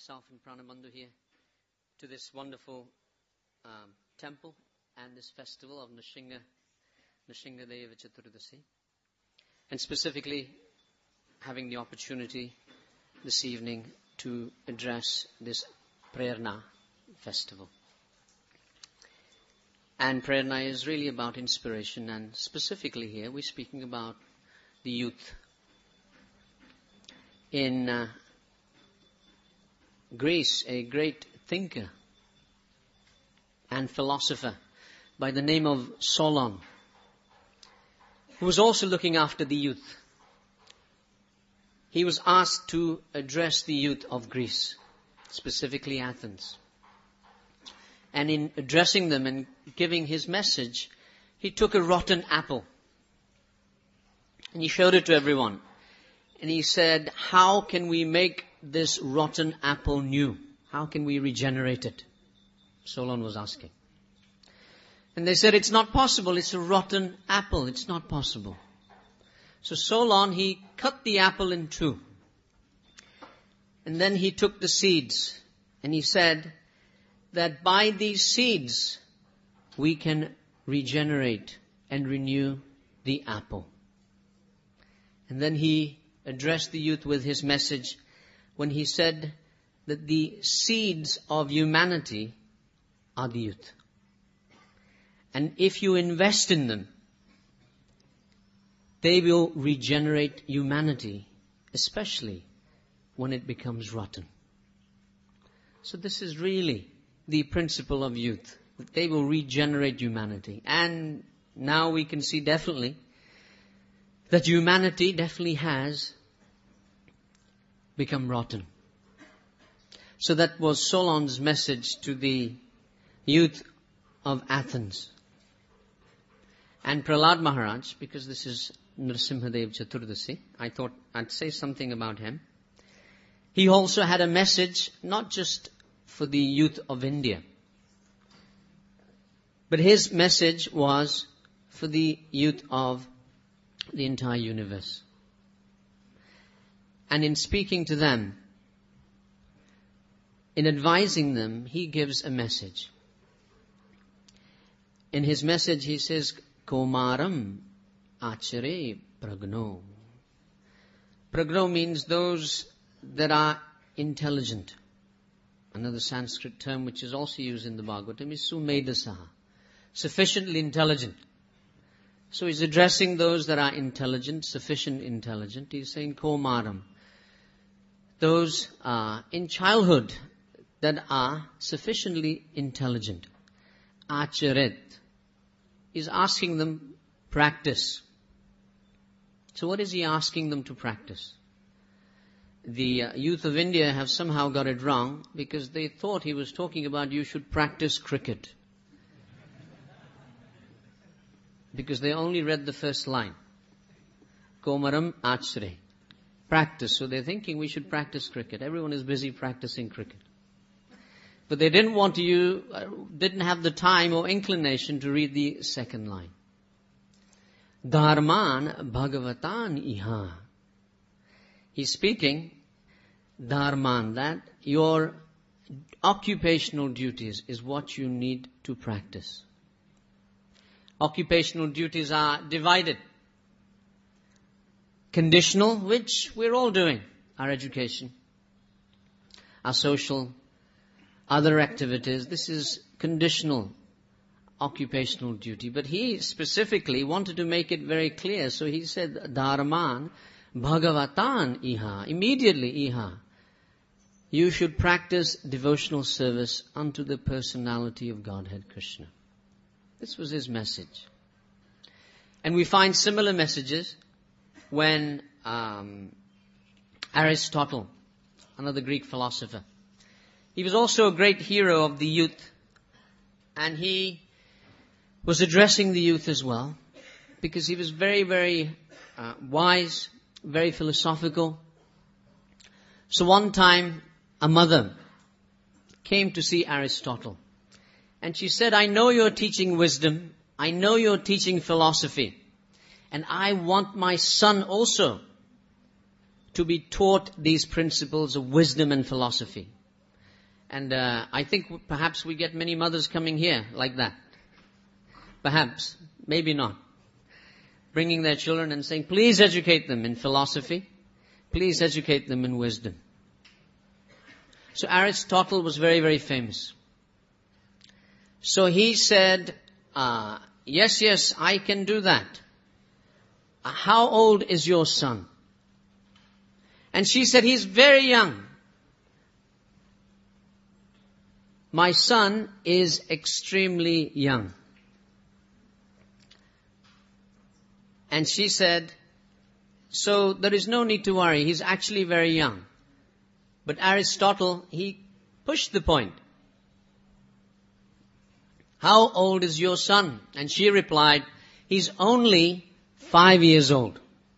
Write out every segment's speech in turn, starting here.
myself and Pranamandu here to this wonderful temple and this festival of Nrsinga Deva Chaturdasi, and specifically having the opportunity this evening to address this Prerna festival. And Prerna is really about inspiration, and specifically here we're speaking about the youth. In Greece, a great thinker and philosopher by the name of Solon, who was also looking after the youth. He was asked to address the youth of Greece, specifically Athens. And in addressing them and giving his message, he took a rotten apple and he showed it to everyone. And he said, how can we make this rotten apple new? How can we regenerate it? Solon was asking. And they said, it's not possible. It's a rotten apple. It's not possible. So Solon, he cut the apple in two. And then he took the seeds. And he said that by these seeds, we can regenerate and renew the apple. And then he addressed the youth with his message when he said that the seeds of humanity are the youth. And if you invest in them, they will regenerate humanity, especially when it becomes rotten. So this is really the principle of youth, that they will regenerate humanity. And now we can see definitely that humanity definitely has become rotten. So that was Solon's message to the youth of Athens. And Prahlad Maharaj, because this is Nrsimhadev Chaturdasi, I thought I'd say something about him. He also had a message not just for the youth of India, but his message was for the youth of the entire universe. And in speaking to them, in advising them, he gives a message. In his message he says, Komaram Achare Pragno. Pragno means those that are intelligent. Another Sanskrit term which is also used in the Bhagavatam is Sumedasaha, sufficiently intelligent. So he's addressing those that are intelligent, sufficient intelligent. He's saying Komaram. Those in childhood that are sufficiently intelligent. Acharet is asking them practice. So what is he asking them to practice? The youth of India have somehow got it wrong because they thought he was talking about you should practice cricket. Because they only read the first line. Komaram Achre. Practice. So they're thinking we should practice cricket. Everyone is busy practicing cricket. But they didn't have the time or inclination to read the second line. Dharman Bhagavatan Iha. He's speaking, Dharman, that your occupational duties is what you need to practice. Occupational duties are divided. Conditional, which we're all doing, our education, our social, other activities. This is conditional occupational duty. But he specifically wanted to make it very clear. So he said, Dharman Bhagavatan Iha. Immediately Iha. You should practice devotional service unto the personality of Godhead Krishna. This was his message. And we find similar messages when Aristotle, another Greek philosopher, he was also a great hero of the youth, and he was addressing the youth as well, because he was very, very wise, very philosophical. So one time, a mother came to see Aristotle, and she said, I know you're teaching wisdom, I know you're teaching philosophy, and I want my son also to be taught these principles of wisdom and philosophy. And I think perhaps we get many mothers coming here like that. Perhaps, maybe not. Bringing their children and saying, please educate them in philosophy. Please educate them in wisdom. So Aristotle was very, very famous. So he said, yes, I can do that. How old is your son? And she said, he's very young. My son is extremely young. And she said, so there is no need to worry. He's actually very young. But Aristotle, he pushed the point. How old is your son? And she replied, he's only 5 years old.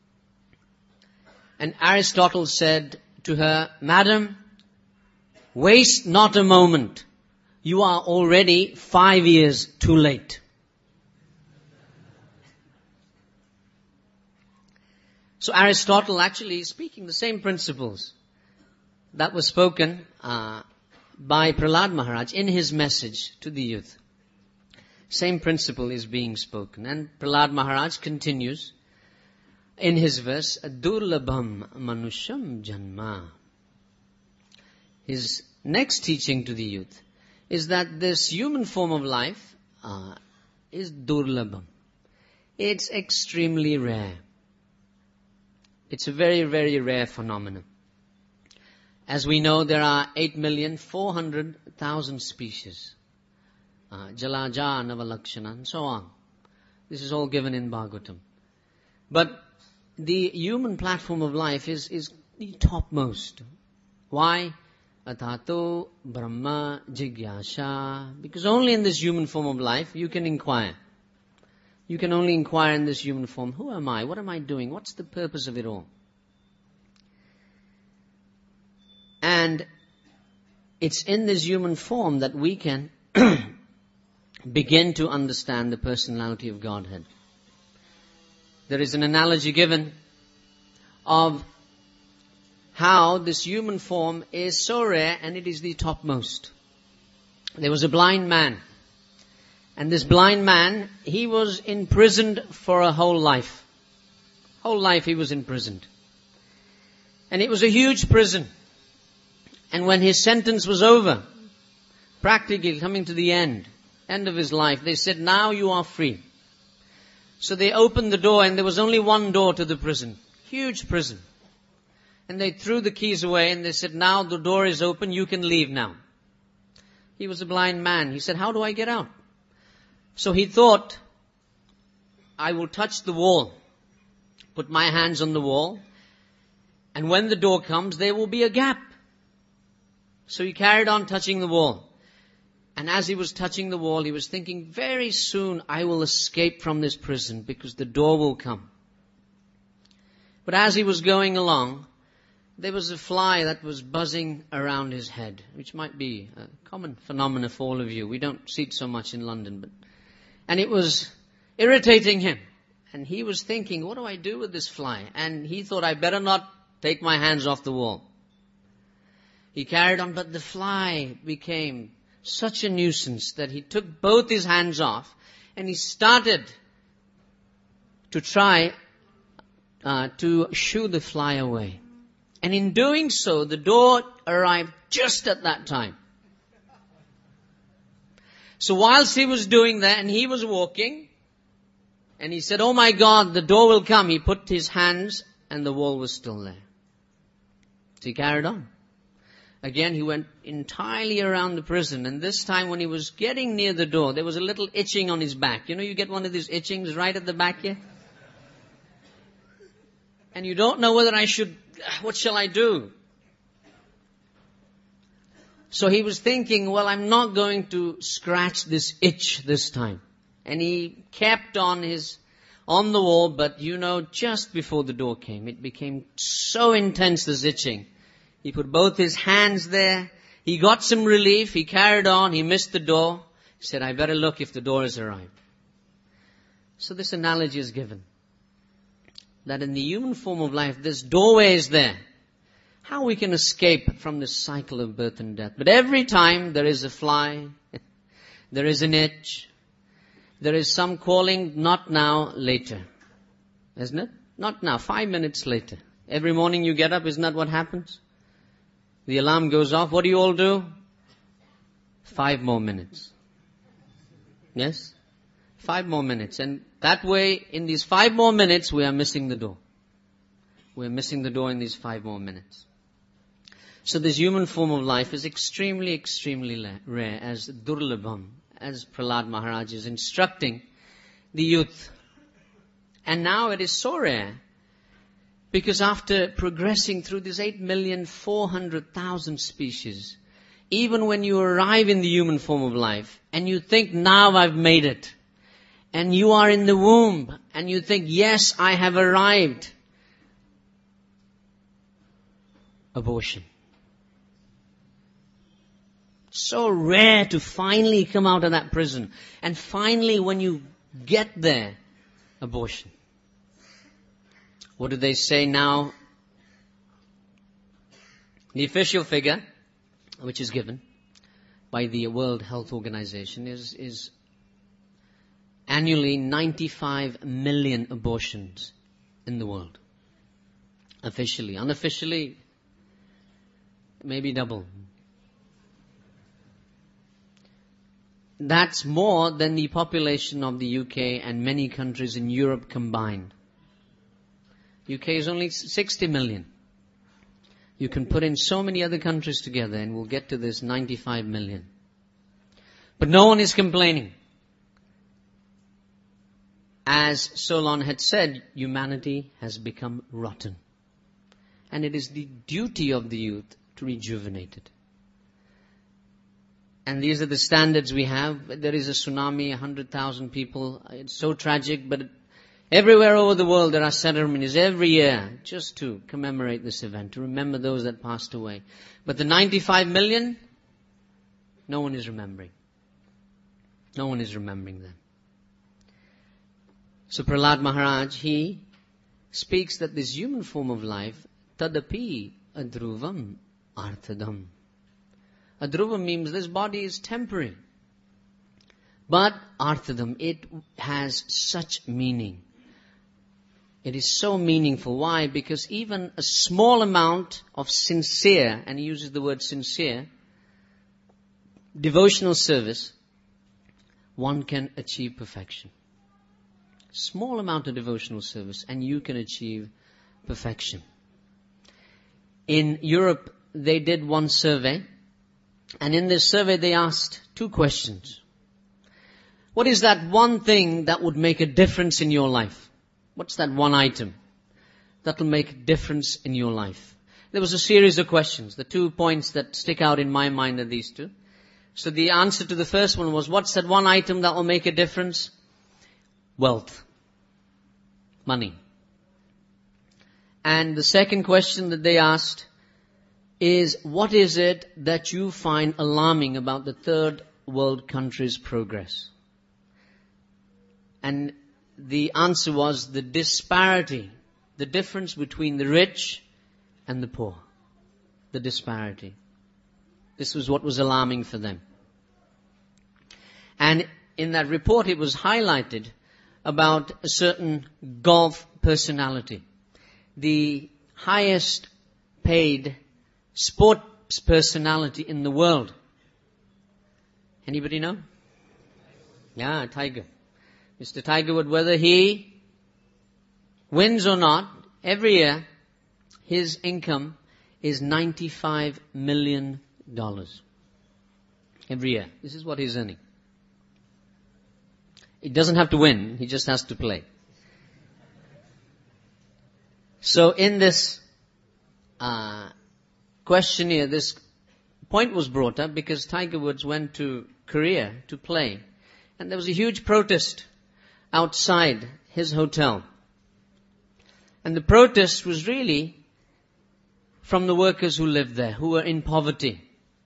And Aristotle said to her, Madam, waste not a moment. You are already 5 years too late. So Aristotle actually is speaking the same principles that were spoken by Prahlad Maharaj in his message to the youth. Same principle is being spoken. And Prahlad Maharaj continues in his verse, Durlabham Manusham Janma. His next teaching to the youth is that this human form of life is Durlabham. It's extremely rare. It's a very, very rare phenomenon. As we know, there are 8,400,000 species. Jalaja, Navalakshana, and so on. This is all given in Bhagavatam. But the human platform of life is the topmost. Why? Atato Brahma Jigyasha. Because only in this human form of life you can inquire. You can only inquire in this human form. Who am I? What am I doing? What's the purpose of it all? And it's in this human form that we can begin to understand the personality of Godhead. There is an analogy given of how this human form is so rare and it is the topmost. There was a blind man. And this blind man, he was imprisoned for a whole life. Whole life he was imprisoned. And it was a huge prison. And when his sentence was over, practically coming to the end of his life, they said, now you are free. So they opened the door and there was only one door to the prison. Huge prison. And they threw the keys away and they said, now the door is open, you can leave now. He was a blind man. He said, how do I get out? So he thought, I will touch the wall, put my hands on the wall, and when the door comes, there will be a gap. So he carried on touching the wall. And as he was touching the wall, he was thinking, very soon I will escape from this prison because the door will come. But as he was going along, there was a fly that was buzzing around his head, which might be a common phenomenon for all of you. We don't see it so much in London, and it was irritating him. And he was thinking, what do I do with this fly? And he thought, I better not take my hands off the wall. He carried on, but the fly became such a nuisance that he took both his hands off and he started to try to shoo the fly away. And in doing so, the door arrived just at that time. So whilst he was doing that and he was walking, and he said, oh my God, the door will come. He put his hands and the wall was still there. So he carried on. Again, he went entirely around the prison. And this time when he was getting near the door, there was a little itching on his back. You know, you get one of these itchings right at the back here. And you don't know whether what shall I do? So he was thinking, well, I'm not going to scratch this itch this time. And he kept on the wall, but just before the door came, it became so intense, this itching. He put both his hands there. He got some relief. He carried on. He missed the door. He said, I better look if the door has arrived. So this analogy is given. That in the human form of life, this doorway is there. how we can escape from this cycle of birth and death. But every time there is a fly, there is an itch, there is some calling, not now, later. Isn't it? Not now, 5 minutes later. Every morning you get up, isn't that what happens? The alarm goes off. What do you all do? 5 more minutes. Yes? 5 more minutes. And that way, in these 5 more minutes, we are missing the door. We are missing the door in these 5 more minutes. So this human form of life is extremely, extremely rare, as Durlabham, as Prahlad Maharaj is instructing the youth. And now it is so rare, because after progressing through these 8,400,000 species, even when you arrive in the human form of life, and you think, now I've made it, and you are in the womb, and you think, yes, I have arrived. Abortion. So rare to finally come out of that prison. And finally, when you get there, abortion. What do they say now? The official figure, which is given by the World Health Organization, is annually 95 million abortions in the world. Officially. Unofficially, maybe double. That's more than the population of the UK and many countries in Europe combined. UK is only 60 million. You can put in so many other countries together and we'll get to this 95 million. But no one is complaining. As Solon had said, humanity has become rotten. And it is the duty of the youth to rejuvenate it. And these are the standards we have. There is a tsunami, 100,000 people. It's so tragic, but everywhere over the world there are ceremonies every year just to commemorate this event, to remember those that passed away. But the 95 million, no one is remembering. No one is remembering them. So Prahlad Maharaj, he speaks that this human form of life, tadapi adruvam arthadam. Adruvam means this body is temporary. But arthadam, it has such meaning. It is so meaningful. Why? Because even a small amount of sincere, and he uses the word sincere, devotional service, one can achieve perfection. Small amount of devotional service and you can achieve perfection. In Europe, they did one survey, and in this survey they asked 2 questions. What is that one thing that would make a difference in your life? What's that one item that will make a difference in your life? There was a series of questions. The 2 points that stick out in my mind are these 2. So the answer to the first one was, what's that one item that will make a difference? Wealth. Money. And the second question that they asked is, what is it that you find alarming about the third world countries' progress? And the answer was the disparity, the difference between the rich and the poor. The disparity. This was what was alarming for them. And in that report it was highlighted about a certain golf personality. The highest paid sports personality in the world. Anybody know? Yeah, Tiger. Mr. Tiger Woods, whether he wins or not, every year his income is $95 million. Every year. This is what he's earning. He doesn't have to win, he just has to play. So in this questionnaire, this point was brought up because Tiger Woods went to Korea to play. And there was a huge protest outside his hotel. And the protest was really from the workers who lived there, who were in poverty.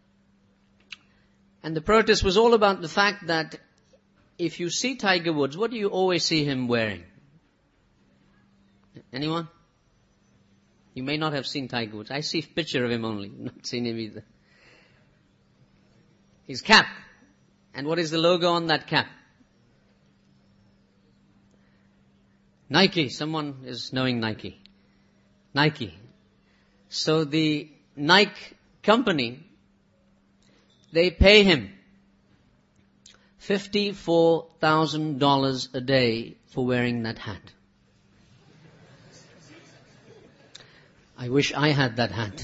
And the protest was all about the fact that if you see Tiger Woods, what do you always see him wearing? Anyone? You may not have seen Tiger Woods. I see a picture of him only. Not seen him either. His cap. And what is the logo on that cap? Nike. Someone is knowing Nike. Nike. So the Nike company, they pay him $54,000 a day for wearing that hat. I wish I had that hat.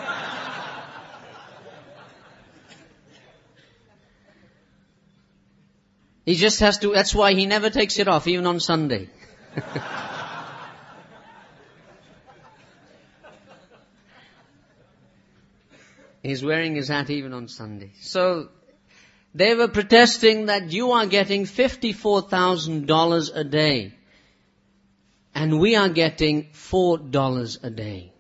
He just has to, that's why he never takes it off, even on Sunday. He's wearing his hat even on Sunday. So, they were protesting that you are getting $54,000 a day. And we are getting $4 a day.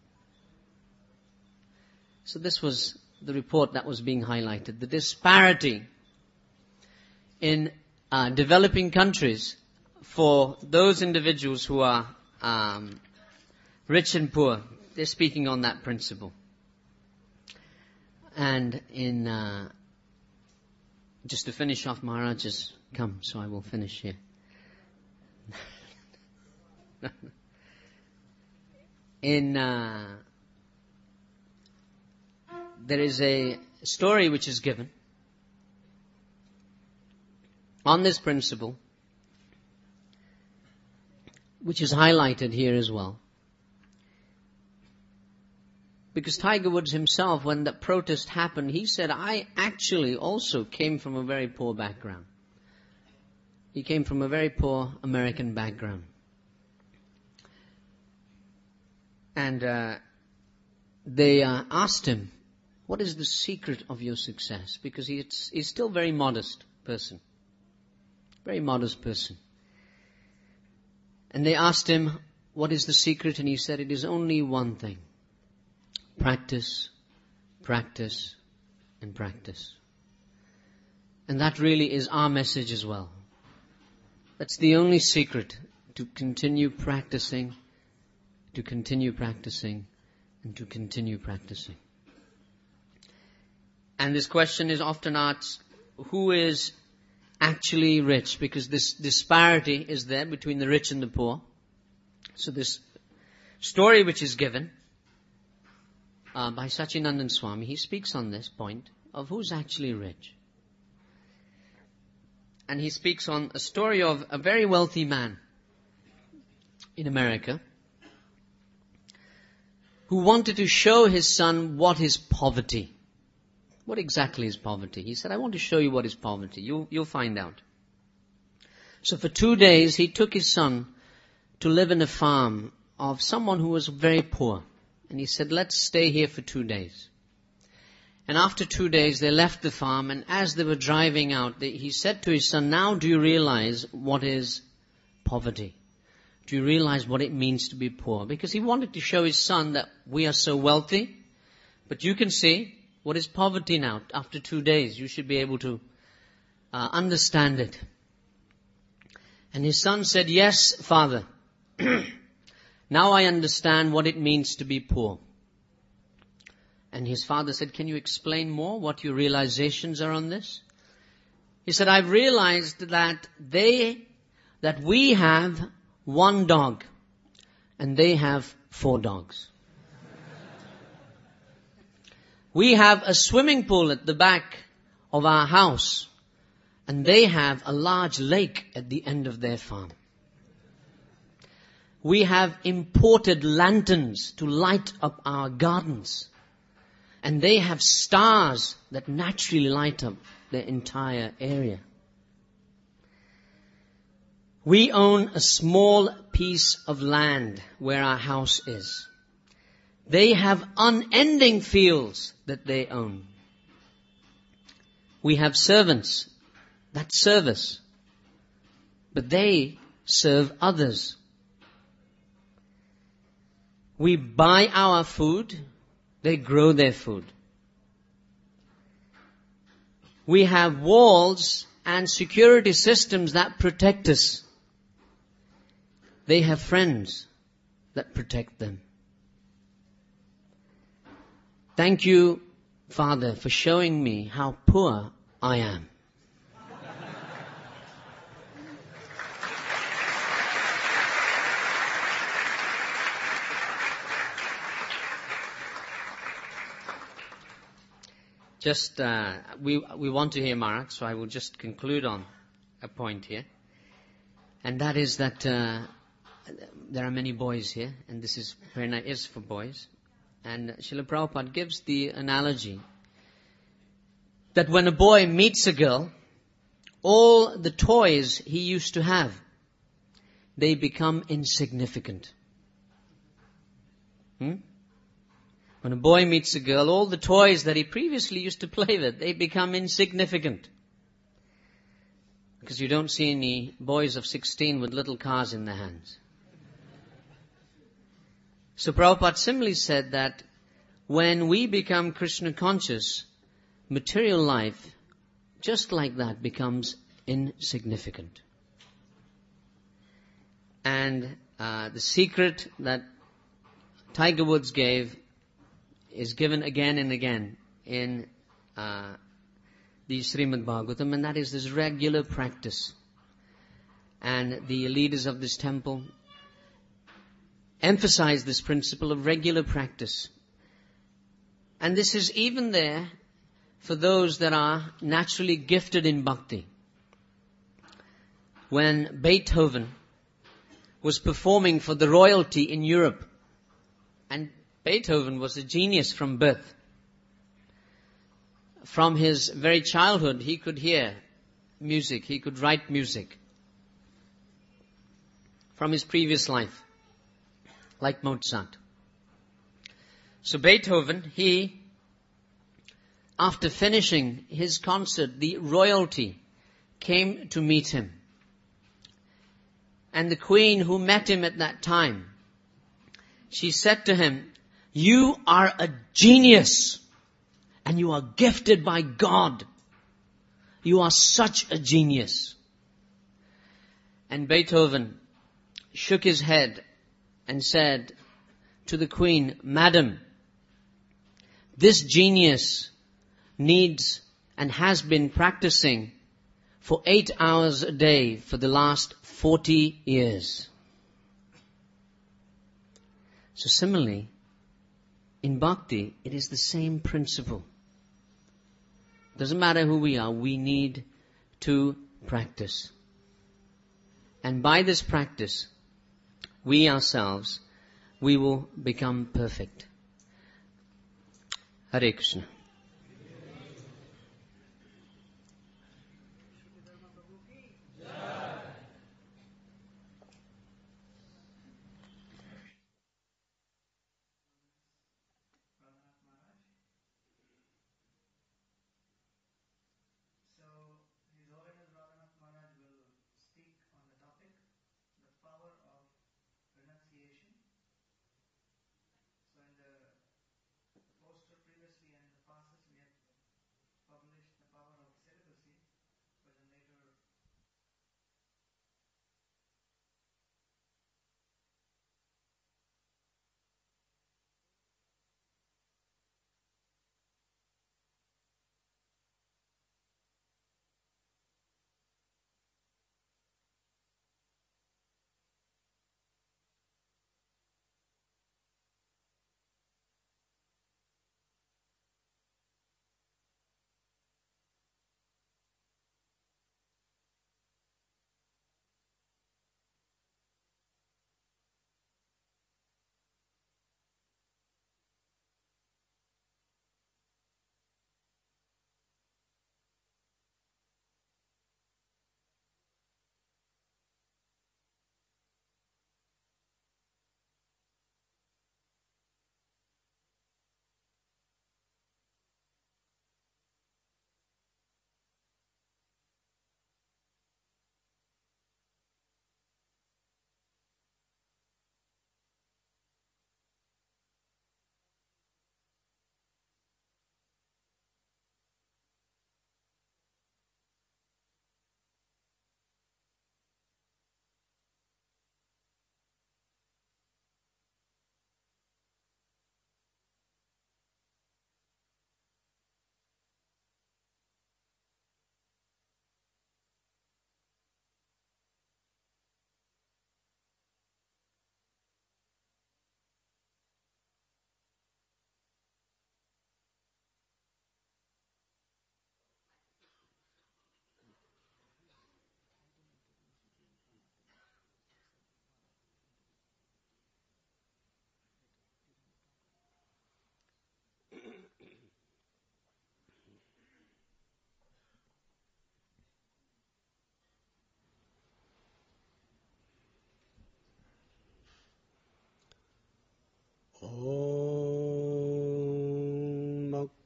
So this was the report that was being highlighted. The disparity in developing countries for those individuals who are rich and poor. They're speaking on that principle. And in just to finish off, Maharaj has come, so I will finish here. There is a story which is given on this principle, which is highlighted here as well. Because Tiger Woods himself, when the protest happened, he said, I actually also came from a very poor background. He came from a very poor American background. And they asked him, what is the secret of your success? Because he's still a very modest person. Very modest person. And they asked him, what is the secret? And he said, it is only one thing. Practice, practice, and practice. And that really is our message as well. That's the only secret, to continue practicing, to continue practicing, and to continue practicing. And this question is often asked, who is actually rich? Because this disparity is there between the rich and the poor. So this story which is given by Sachinandan Swami, he speaks on this point of who's actually rich. And he speaks on a story of a very wealthy man in America who wanted to show his son what is poverty. What exactly is poverty? He said, I want to show you what is poverty. You'll find out. So for 2 days, he took his son to live in a farm of someone who was very poor. And he said, let's stay here for 2 days. And after 2 days, they left the farm. And as they were driving out, he said to his son, now do you realize what is poverty? Do you realize what it means to be poor? Because he wanted to show his son that we are so wealthy. But you can see what is poverty now. After 2 days, you should be able to understand it. And his son said, yes, father. Now I understand what it means to be poor. And his father said, can you explain more what your realizations are on this? He said, I've realized that we have 1 dog and they have 4 dogs. We have a swimming pool at the back of our house and they have a large lake at the end of their farm. We have imported lanterns to light up our gardens. And they have stars that naturally light up the entire area. We own a small piece of land where our house is. They have unending fields that they own. We have servants that serve us, but they serve others. We buy our food, they grow their food. We have walls and security systems that protect us. They have friends that protect them. Thank you, Father, for showing me how poor I am. We want to hear Maharaj, so I will just conclude on a point here. And that is that there are many boys here, and this is Prerna is for boys. And Srila Prabhupada gives the analogy that when a boy meets a girl, all the toys he used to have, they become insignificant. When a boy meets a girl, all the toys that he previously used to play with, they become insignificant. Because you don't see any boys of 16 with little cars in their hands. So Prabhupada similarly said that when we become Krishna conscious, material life, just like that, becomes insignificant. And the secret that Tiger Woods gave is given again and again in the Srimad Bhagavatam, and that is this regular practice. And the leaders of this temple emphasize this principle of regular practice. And this is even there for those that are naturally gifted in bhakti. When Beethoven was performing for the royalty in Europe, and Beethoven was a genius from birth. From his very childhood, he could hear music, he could write music. From his previous life, like Mozart. So Beethoven, after finishing his concert, the royalty came to meet him. And the queen who met him at that time, she said to him, "You are a genius and you are gifted by God. You are such a genius." And Beethoven shook his head and said to the queen, "Madam, this genius needs and has been practicing for 8 hours a day for the last 40 years. So similarly, in bhakti, it is the same principle. Doesn't matter who we are, we need to practice. And by this practice, we ourselves, we will become perfect. Hare Krishna.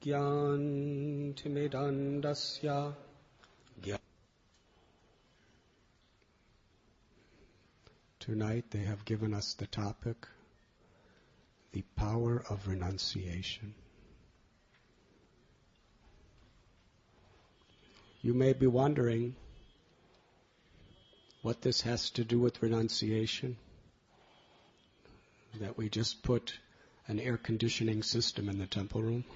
Gyantimidandasya. Tonight they have given us the topic, the power of renunciation. You may be wondering what this has to do with renunciation. That we just put an air conditioning system in the temple room.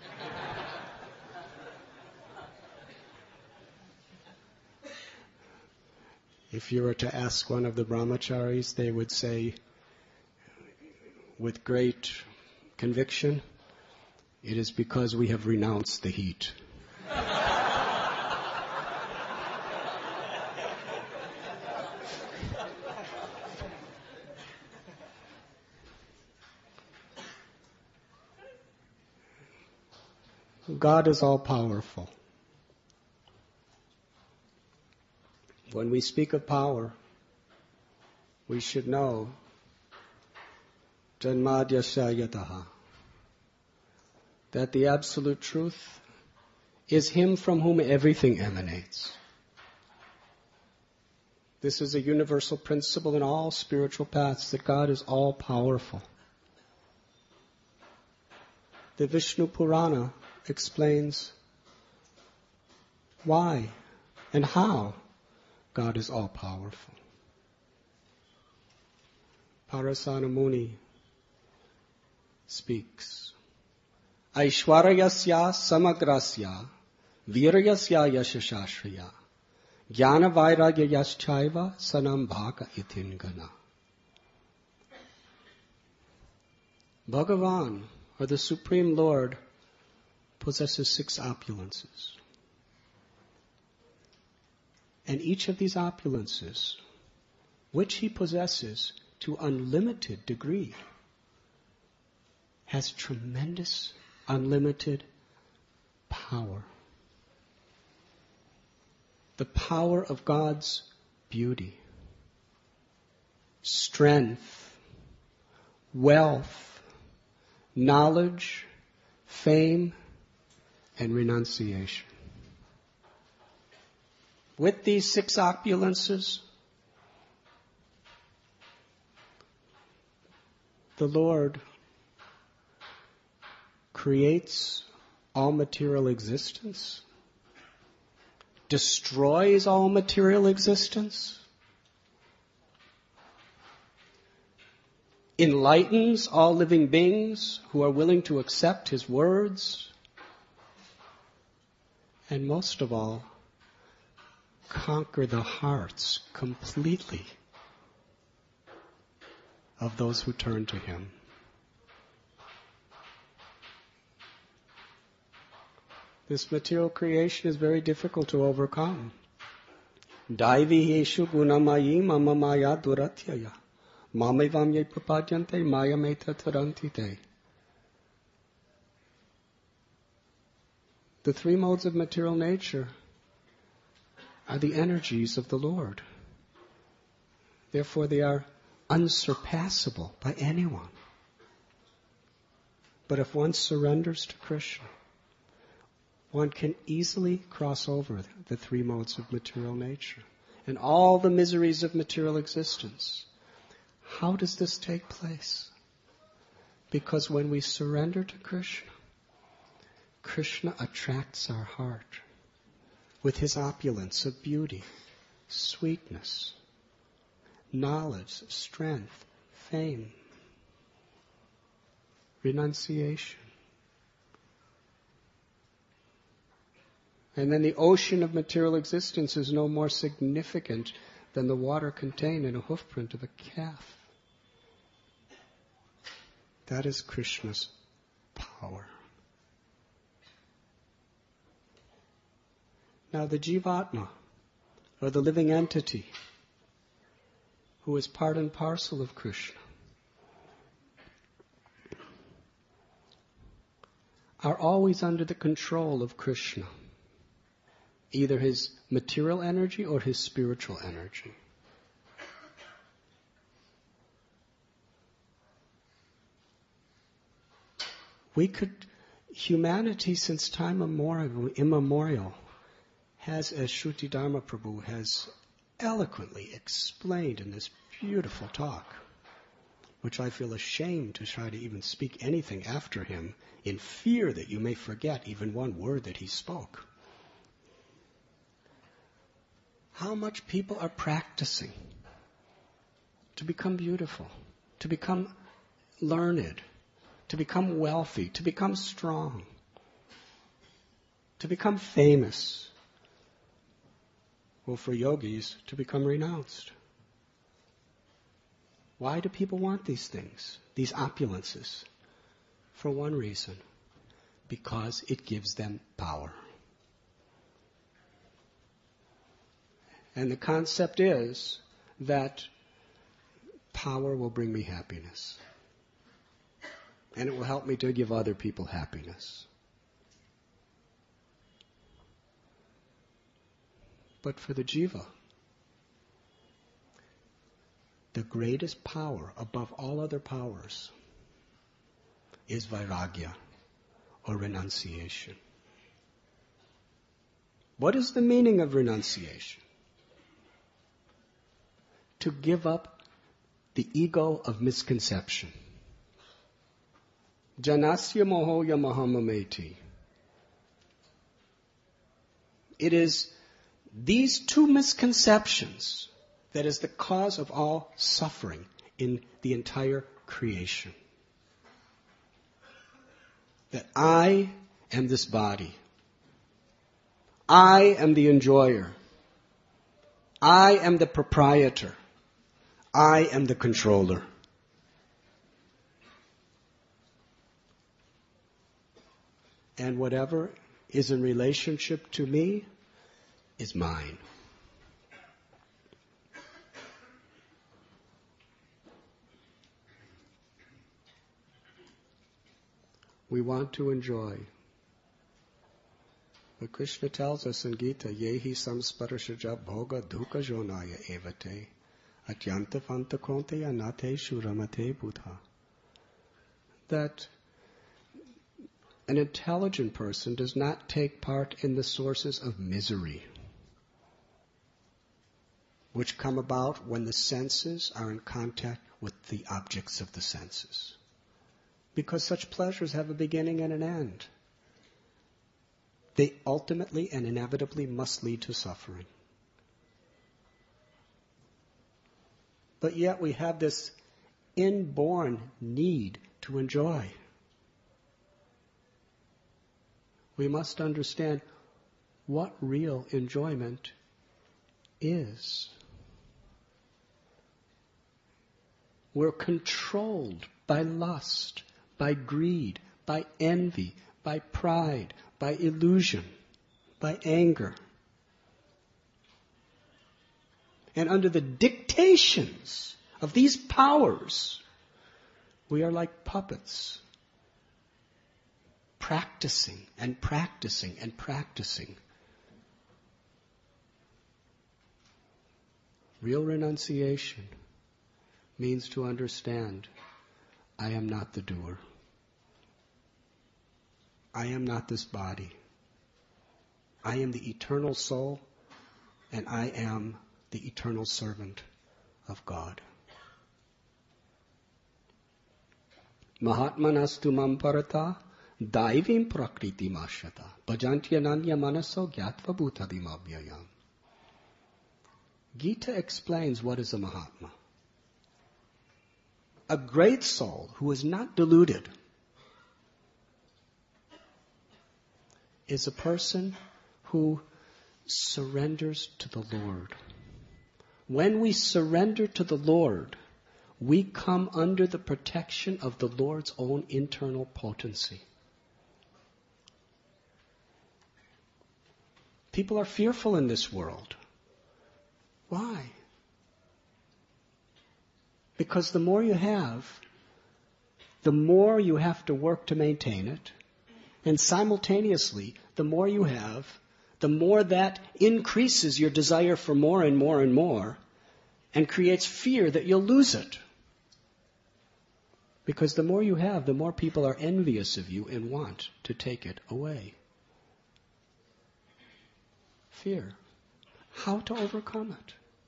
If you were to ask one of the brahmacharis, they would say with great conviction, it is because we have renounced the heat. God is all-powerful. When we speak of power, we should know Janmadyasya that the absolute truth is Him from whom everything emanates. This is a universal principle in all spiritual paths, that God is all-powerful. The Vishnu Purana explains why and how God is all-powerful. Parasana Muni speaks, Aishwarayasya samagrasya viryasya yashashashraya jnana vairagyayaschaiva sanam bhaka itingana. Bhagavan, or the Supreme Lord, possesses 6 opulences. And each of these opulences, which He possesses to unlimited degree, has tremendous, unlimited power. The power of God's beauty, strength, wealth, knowledge, fame, and renunciation. With these 6 opulences, the Lord creates all material existence, destroys all material existence, enlightens all living beings who are willing to accept His words, and most of all, conquer the hearts completely of those who turn to Him. This material creation is very difficult to overcome. Daiviheshu gunamayi mama maya duratyaya mamavam ye prapadyante mayameta tarantite. The 3 modes of material nature are the energies of the Lord. Therefore, they are unsurpassable by anyone. But if one surrenders to Krishna, one can easily cross over the 3 modes of material nature and all the miseries of material existence. How does this take place? Because when we surrender to Krishna, Krishna attracts our heart with His opulence of beauty, sweetness, knowledge, strength, fame, renunciation. And then the ocean of material existence is no more significant than the water contained in a hoofprint of a calf. That is Krishna's power. Now the Jivatma, or the living entity, who is part and parcel of Krishna, are always under the control of Krishna, either His material energy or His spiritual energy. We could humanity since time immemorial has, as Shruti Dharma Prabhu has eloquently explained in this beautiful talk, which I feel ashamed to try to even speak anything after him in fear that you may forget even one word that he spoke. How much people are practicing to become beautiful, to become learned, to become wealthy, to become strong, to become famous. Well, for yogis, to become renounced. Why do people want these things, these opulences? For one reason, because it gives them power. And the concept is that power will bring me happiness. And it will help me to give other people happiness. But for the jiva, the greatest power above all other powers is vairagya, or renunciation. What is the meaning of renunciation? To give up the ego of misconception. Janasya mohoya mahamameti. It is these two misconceptions that is the cause of all suffering in the entire creation. That I am this body. I am the enjoyer. I am the proprietor. I am the controller. And whatever is in relationship to me is mine. We want to enjoy. But Krishna tells us in Gita, Yehi samsparashaja bhoga dukha jonaya evate atyanta fanta konte anate shuramate buddha. That an intelligent person does not take part in the sources of misery, which come about when the senses are in contact with the objects of the senses. Because such pleasures have a beginning and an end. They ultimately and inevitably must lead to suffering. But yet we have this inborn need to enjoy. We must understand what real enjoyment is. We're controlled by lust, by greed, by envy, by pride, by illusion, by anger. And under the dictations of these powers, we are like puppets, practicing and practicing and practicing. Real renunciation means to understand, I am not the doer. I am not this body. I am the eternal soul, and I am the eternal servant of God. Mahatmanastu mamparata daivim prakriti mashata bhajantyananya manaso gyatva bhutadimabhyayam. Gita explains what is a Mahatma. A great soul who is not deluded is a person who surrenders to the Lord. When we surrender to the Lord, we come under the protection of the Lord's own internal potency. People are fearful in this world. Why? Because the more you have, the more you have to work to maintain it. And simultaneously, the more you have, the more that increases your desire for more and more and more, and creates fear that you'll lose it. Because the more you have, the more people are envious of you and want to take it away. Fear. How to overcome it?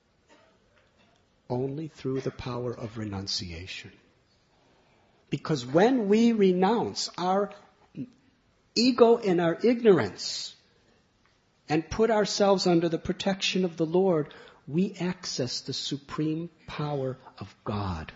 Only through the power of renunciation. Because when we renounce our ego and our ignorance and put ourselves under the protection of the Lord, we access the supreme power of God.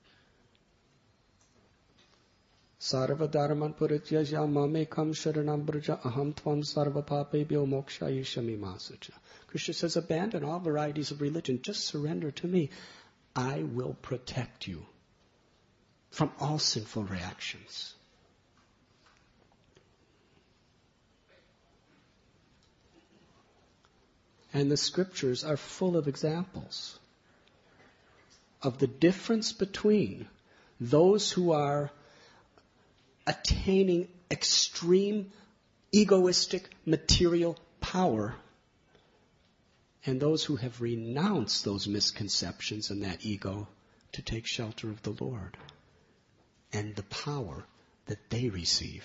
Sarva dharman parityajya mamekam sharanam braja aham tvam sarva papebhyo mokshayishyami masacha. Krishna says, abandon all varieties of religion. Just surrender to me. I will protect you from all sinful reactions. And the scriptures are full of examples of the difference between those who are attaining extreme egoistic material power and those who have renounced those misconceptions and that ego to take shelter of the Lord and the power that they receive.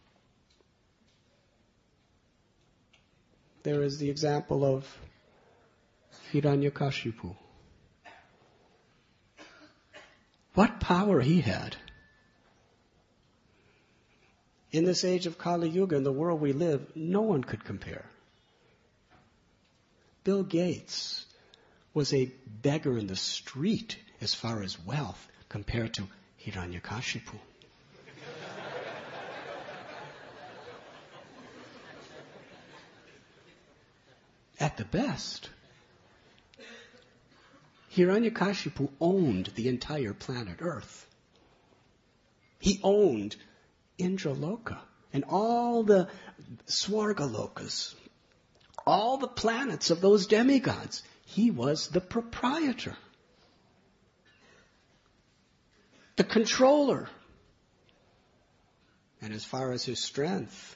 There is the example of Hiranyakashipu. What power he had. In this age of Kali Yuga, in the world we live, no one could compare. Bill Gates was a beggar in the street as far as wealth compared to Hiranyakashipu. At the best, Hiranyakashipu owned the entire planet Earth. He owned Indraloka and all the Swargalokas, all the planets of those demigods. He was the proprietor, the controller. And as far as his strength,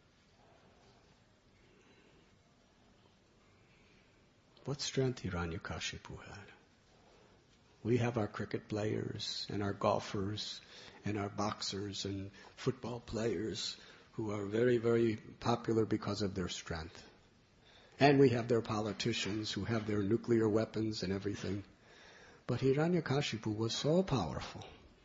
what strength Hiranyakashipu had? We have our cricket players and our golfers and our boxers and football players who are very, very popular because of their strength. And we have their politicians who have their nuclear weapons and everything. But Hiranyakashipu was so powerful.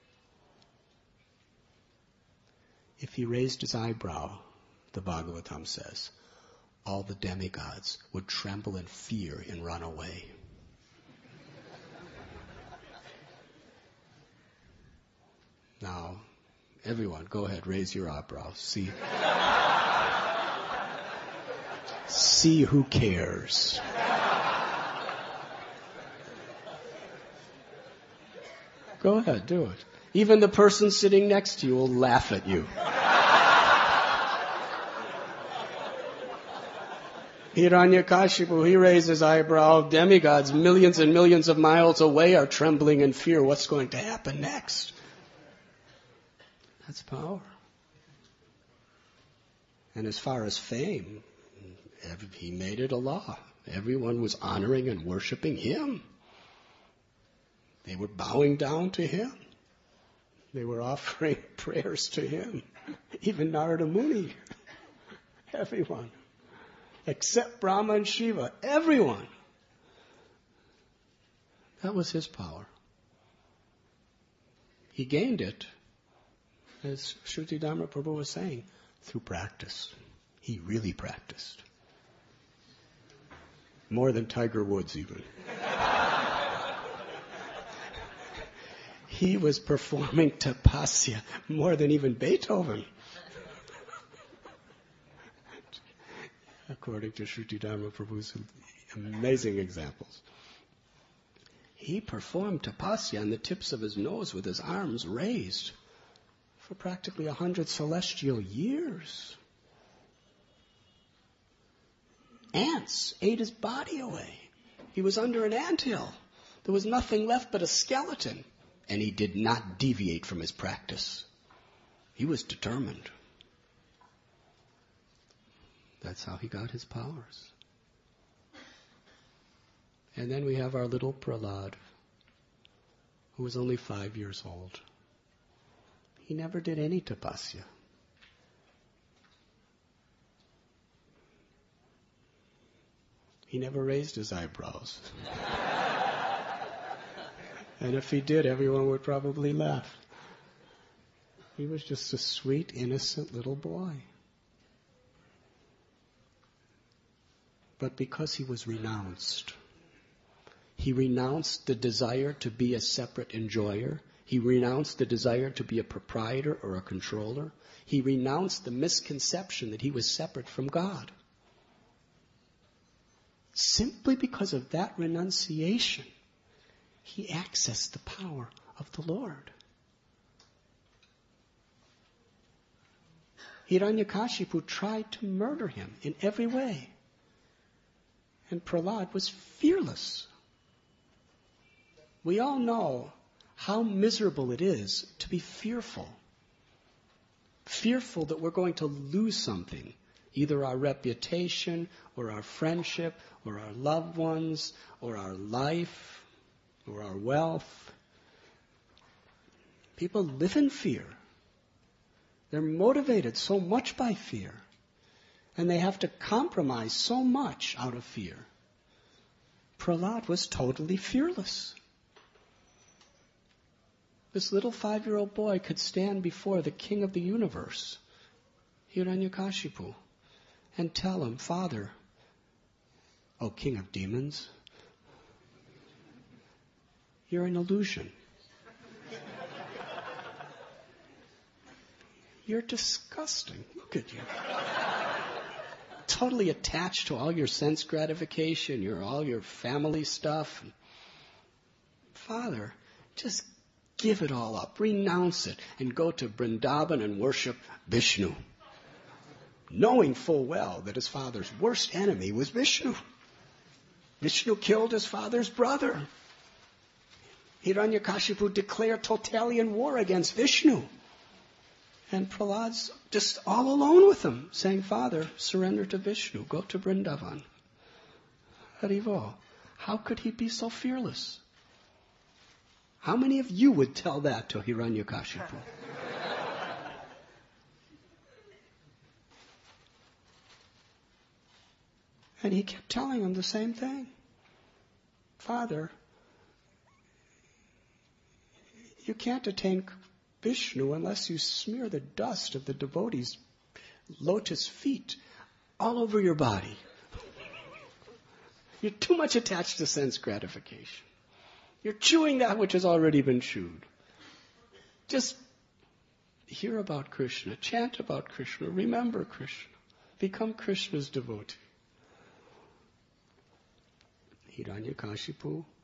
If he raised his eyebrow, the Bhagavatam says, all the demigods would tremble in fear and run away. Now, everyone, go ahead, raise your eyebrows. See who cares. Go ahead, do it. Even the person sitting next to you will laugh at you. Hiranyakashipu, he raised his eyebrow. Demigods millions and millions of miles away are trembling in fear. What's going to happen next? That's power. And as far as fame, he made it a law. Everyone was honoring and worshiping him. They were bowing down to him. They were offering prayers to him. Even Narada Muni. Everyone. Except Brahma and Shiva. Everyone. That was his power. He gained it, as Shruti Dhamma Prabhu was saying, through practice. He really practiced. More than Tiger Woods even. He was performing tapasya more than even Beethoven. According to Shruti Dhamma Prabhu's amazing examples. He performed tapasya on the tips of his nose with his arms raised for practically 100 celestial years. Ants ate his body away. He was under an anthill. There was nothing left but a skeleton. And he did not deviate from his practice. He was determined. That's how he got his powers. And then we have our little Prahlad, who was only 5 years old. He never did any tapasya. He never raised his eyebrows. And if he did, everyone would probably laugh. He was just a sweet, innocent little boy. But because he was renounced, he renounced the desire to be a separate enjoyer. He renounced the desire to be a proprietor or a controller. He renounced the misconception that he was separate from God. Simply because of that renunciation, he accessed the power of the Lord. Hiranyakashipu tried to murder him in every way. And Prahlad was fearless. We all know how miserable it is to be fearful. Fearful that we're going to lose something, either our reputation or our friendship or our loved ones or our life or our wealth. People live in fear. They're motivated so much by fear. And they have to compromise so much out of fear. Prahlad was totally fearless. This little 5-year-old boy could stand before the king of the universe, Hiranyakashipu, and tell him, Father, O king of demons, you're an illusion. You're disgusting. Look at you. Totally attached to all your sense gratification, all your family stuff. Father, just give it all up, renounce it, and go to Vrindavan and worship Vishnu. Knowing full well that his father's worst enemy was Vishnu. Vishnu killed his father's brother. Hiranyakashipu declared totalitarian war against Vishnu. And Prahlad's just all alone with him, saying, Father, surrender to Vishnu, go to Vrindavan. Harivo. How could he be so fearless? How many of you would tell that to Hiranyakashipu? And he kept telling him the same thing. Father, you can't attain Vishnu unless you smear the dust of the devotees' lotus feet all over your body. You're too much attached to sense gratification. You're chewing that which has already been chewed. Just hear about Krishna, chant about Krishna, remember Krishna, become Krishna's devotee. Hiranyakashipu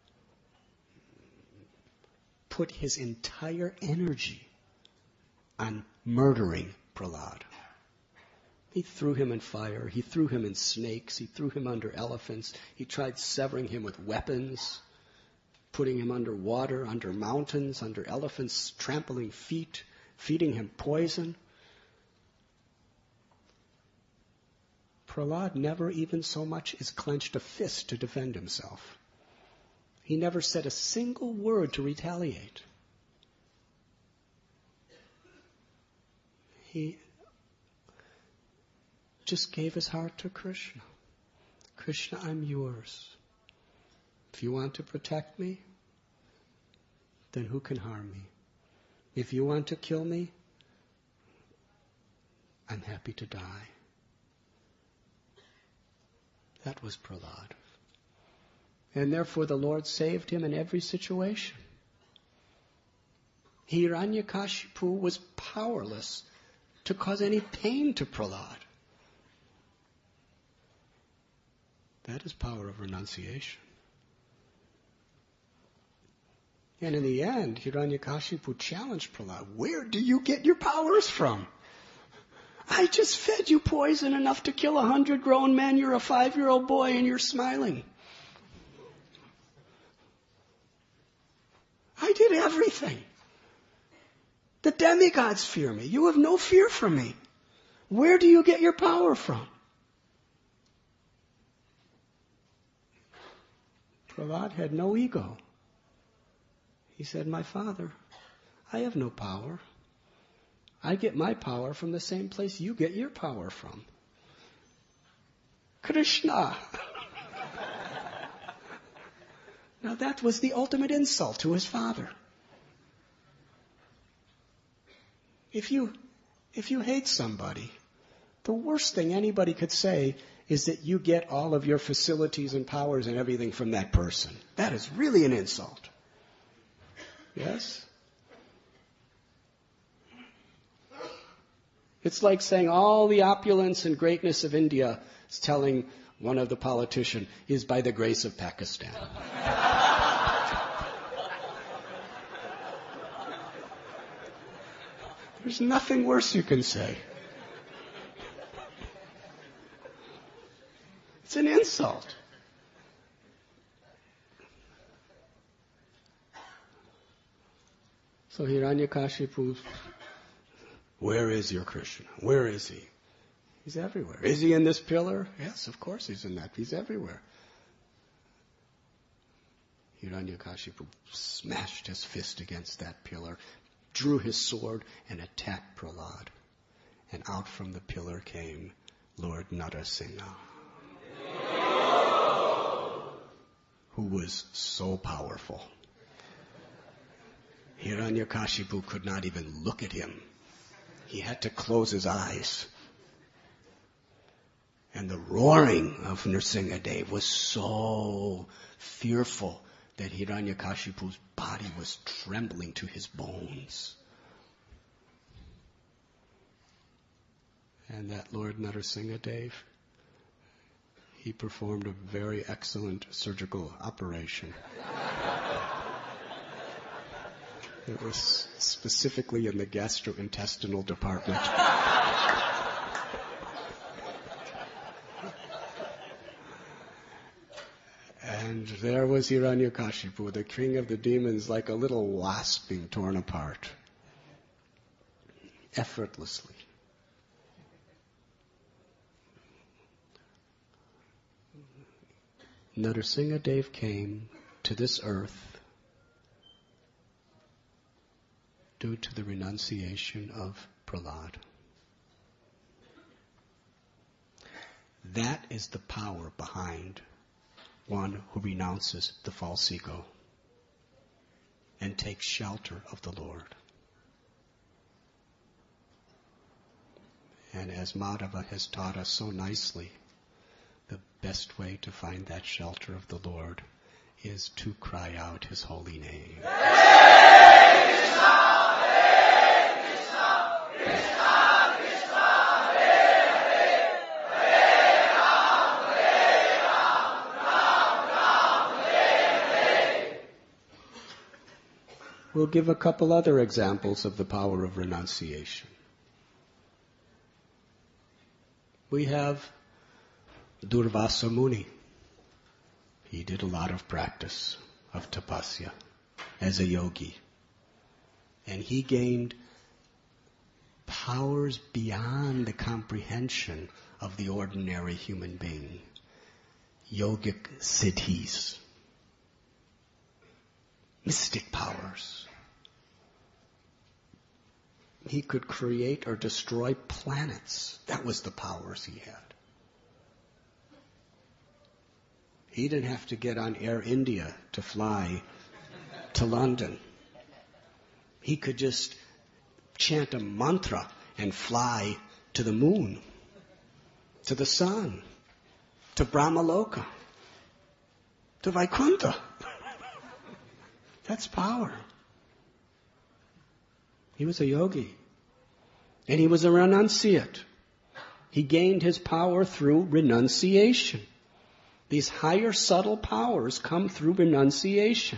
put his entire energy on murdering Prahlad. He threw him in fire, he threw him in snakes, he threw him under elephants, he tried severing him with weapons, putting him under water, under mountains, under elephants' trampling feet, feeding him poison. Prahlad never even so much as clenched a fist to defend himself. He never said a single word to retaliate. He just gave his heart to Krishna. Krishna, I'm yours. If you want to protect me, then who can harm me? If you want to kill me, I'm happy to die. That was Prahlad. And therefore the Lord saved him in every situation. Hiranyakashipu was powerless to cause any pain to Prahlad. That is power of renunciation. And in the end, Hiranyakashipu challenged Prahlad, where do you get your powers from? I just fed you poison enough to kill 100 grown men. You're a 5-year-old boy and you're smiling. I did everything. The demigods fear me. You have no fear for me. Where do you get your power from? Prahlad had no ego. He said, my father, I have no power. I get my power from the same place you get your power from. Krishna. Now that was the ultimate insult to his father. If you hate somebody, the worst thing anybody could say is that you get all of your facilities and powers and everything from that person. That is really an insult. Yes? It's like saying all the opulence and greatness of India is telling one of the politicians is by the grace of Pakistan. There's nothing worse you can say. It's an insult. So Hiranyakashipu, where is your Krishna? Where is he? He's everywhere. Is he in this pillar? Yes, of course he's in that. He's everywhere. Hiranyakashipu smashed his fist against that pillar, drew his sword, and attacked Prahlad. And out from the pillar came Lord Narasimha, who was so powerful. Hiranyakashipu could not even look at him. He had to close his eyes. And the roaring of Nrsimhadev was so fearful that Hiranyakashipu's body was trembling to his bones. And that Lord Nrsimhadev, he performed a very excellent surgical operation. It was specifically in the gastrointestinal department. And there was Hiranyakashipu, the king of the demons, like a little wasp being torn apart. Effortlessly. Nrsimhadev came to this earth due to the renunciation of Prahlad. That is the power behind one who renounces the false ego and takes shelter of the Lord. And as Madhava has taught us so nicely, the best way to find that shelter of the Lord is to cry out His holy name. We'll give a couple other examples of the power of renunciation. We have Durvasa Muni. He did a lot of practice of tapasya as a yogi. And he gained powers beyond the comprehension of the ordinary human being. Yogic siddhis. Mystic powers. He could create or destroy planets. That was the powers he had. He didn't have to get on Air India to fly to London. He could just chant a mantra and fly to the moon, to the sun, to Brahmaloka, to Vaikuntha. That's power. He was a yogi. And he was a renunciate. He gained his power through renunciation. These higher subtle powers come through renunciation.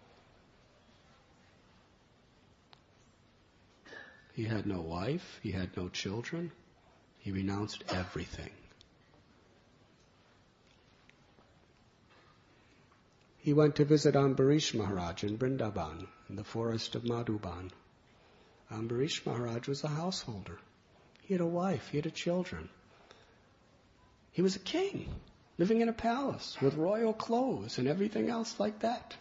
He had no wife. He had no children. He renounced everything. He went to visit Ambarish Maharaj in Vrindavan, in the forest of Madhuban. Ambarish Maharaj was a householder. He had a wife, he had children. He was a king, living in a palace with royal clothes and everything else like that.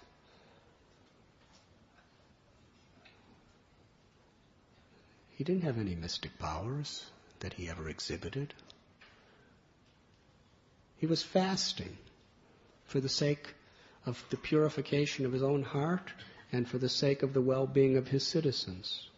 He didn't have any mystic powers that he ever exhibited. He was fasting for the sake of the purification of his own heart and for the sake of the well-being of his citizens.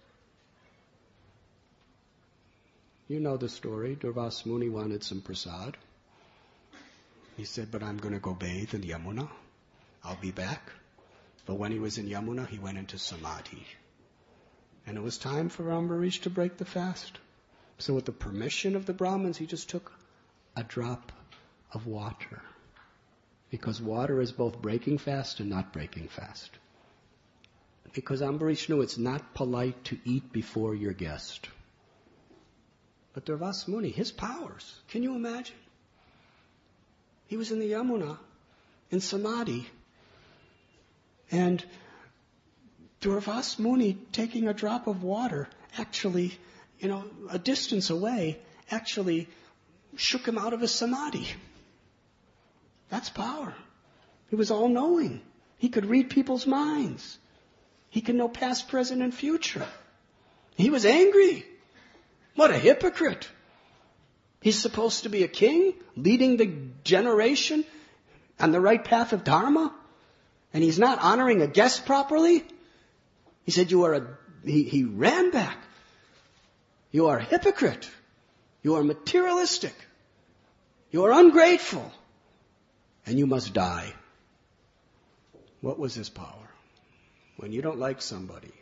You know the story. Durvas Muni wanted some prasad. He said, but I'm going to go bathe in Yamuna. I'll be back. But when he was in Yamuna, he went into samadhi. And it was time for Ambarish to break the fast. So with the permission of the Brahmins, he just took a drop of water. Because water is both breaking fast and not breaking fast. Because Ambarish knew it's not polite to eat before your guest. But Durvas Muni, his powers, can you imagine? He was in the Yamuna, in samadhi, and Durvas Muni taking a drop of water actually, a distance away, actually shook him out of his samadhi. That's power. He was all-knowing. He could read people's minds. He could know past, present, and future. He was angry. What a hypocrite. He's supposed to be a king, leading the generation on the right path of Dharma, and he's not honoring a guest properly. He said, he ran back. You are a hypocrite. You are materialistic. You are ungrateful. And you must die. What was his power? When you don't like somebody,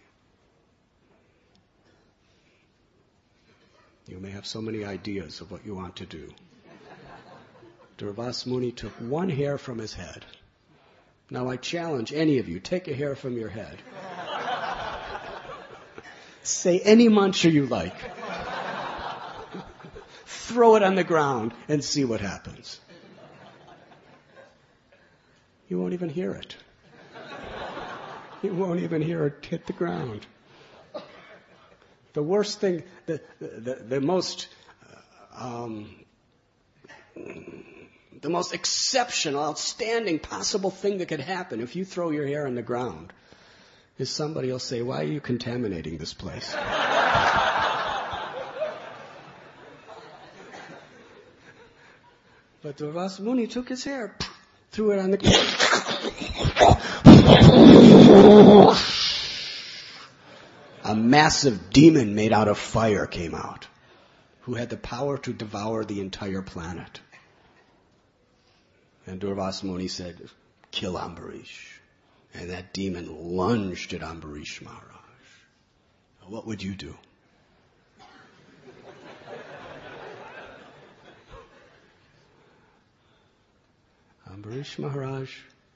you may have so many ideas of what you want to do. Durvas Muni took one hair from his head. Now I challenge any of you, take a hair from your head. Say any mantra you like. Throw it on the ground and see what happens. You won't even hear it. You won't even hear it hit the ground. The worst thing, the most exceptional, outstanding possible thing that could happen if you throw your hair on the ground is somebody will say, why are you contaminating this place? But Durvas Muni took his hair, threw it on the ground. A massive demon made out of fire came out, who had the power to devour the entire planet. And Durvas Muni said, kill Ambarish. And that demon lunged at Ambarish Maharaj. What would you do? Ambarish Maharaj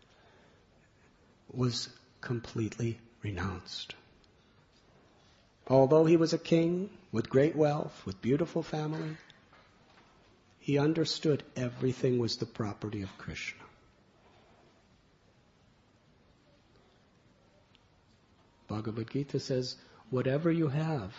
was completely renounced. Although he was a king with great wealth, with beautiful family, he understood everything was the property of Krishna. Bhagavad Gita says, whatever you have,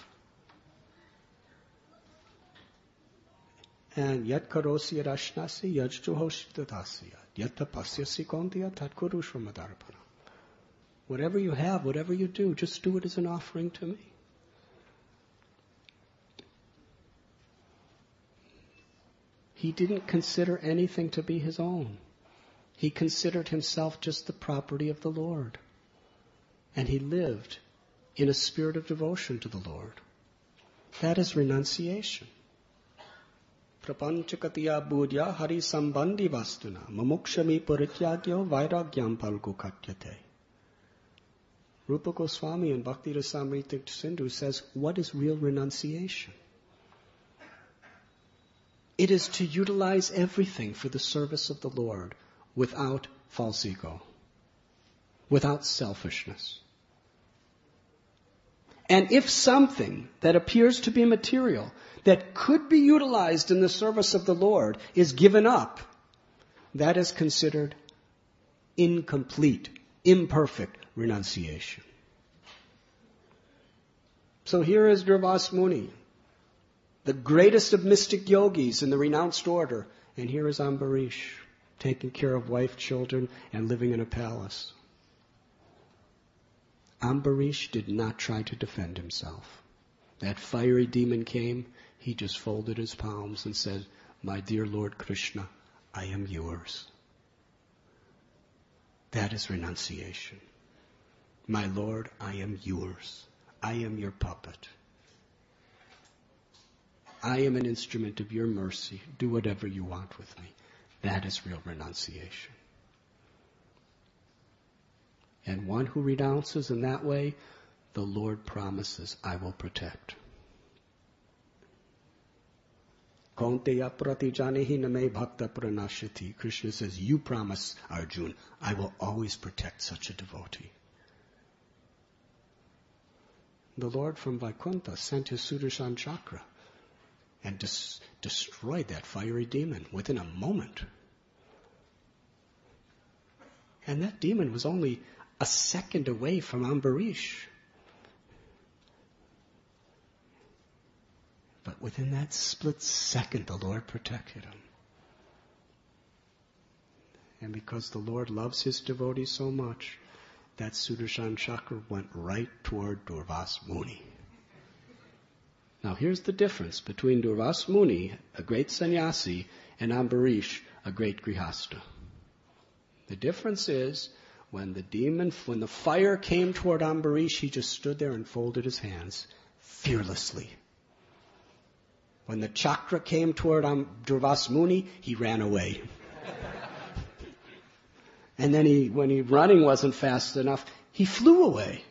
and yat karosi rashnasi yajjuhoshi dadasya yat tapasyasi kondiya tat kurushva madarpana. Whatever you have, whatever you do, just do it as an offering to me. He didn't consider anything to be his own. He considered himself just the property of the Lord. And he lived in a spirit of devotion to the Lord. That is renunciation. Prapanchakatiya budya hari sambandhi vastuna mamukshami parityagyo vairagyam palgu katyate. Rupa Goswami in Bhakti Rasamrita Sindhu says, what is real renunciation? It is to utilize everything for the service of the Lord without false ego, without selfishness. And if something that appears to be material, that could be utilized in the service of the Lord, is given up, that is considered incomplete, imperfect renunciation. So here is Durvas Muni, the greatest of mystic yogis in the renounced order, and here is Ambarish, taking care of wife, children, and living in a palace. Ambarish did not try to defend himself. That fiery demon came, he just folded his palms and said, "My dear Lord Krishna, I am yours." That is renunciation. My Lord, I am yours. I am your puppet. I am an instrument of your mercy. Do whatever you want with me. That is real renunciation. And one who renounces in that way, the Lord promises, I will protect. Kaunteya pratijanehi name bhakta pranashati. Krishna says, you promise, Arjun, I will always protect such a devotee. The Lord from Vaikuntha sent his Sudarshan chakra and destroyed that fiery demon within a moment. And that demon was only a second away from Ambarish. But within that split second, the Lord protected him. And because the Lord loves his devotees so much, that Sudarshan chakra went right toward Durvas Muni. Now here's the difference between Durvas Muni, a great sannyasi, and Ambarish, a great grihasta. The difference is, when the fire came toward Ambarish, he just stood there and folded his hands fearlessly. When the chakra came toward Durvas Muni, he ran away. And then when running wasn't fast enough, he flew away.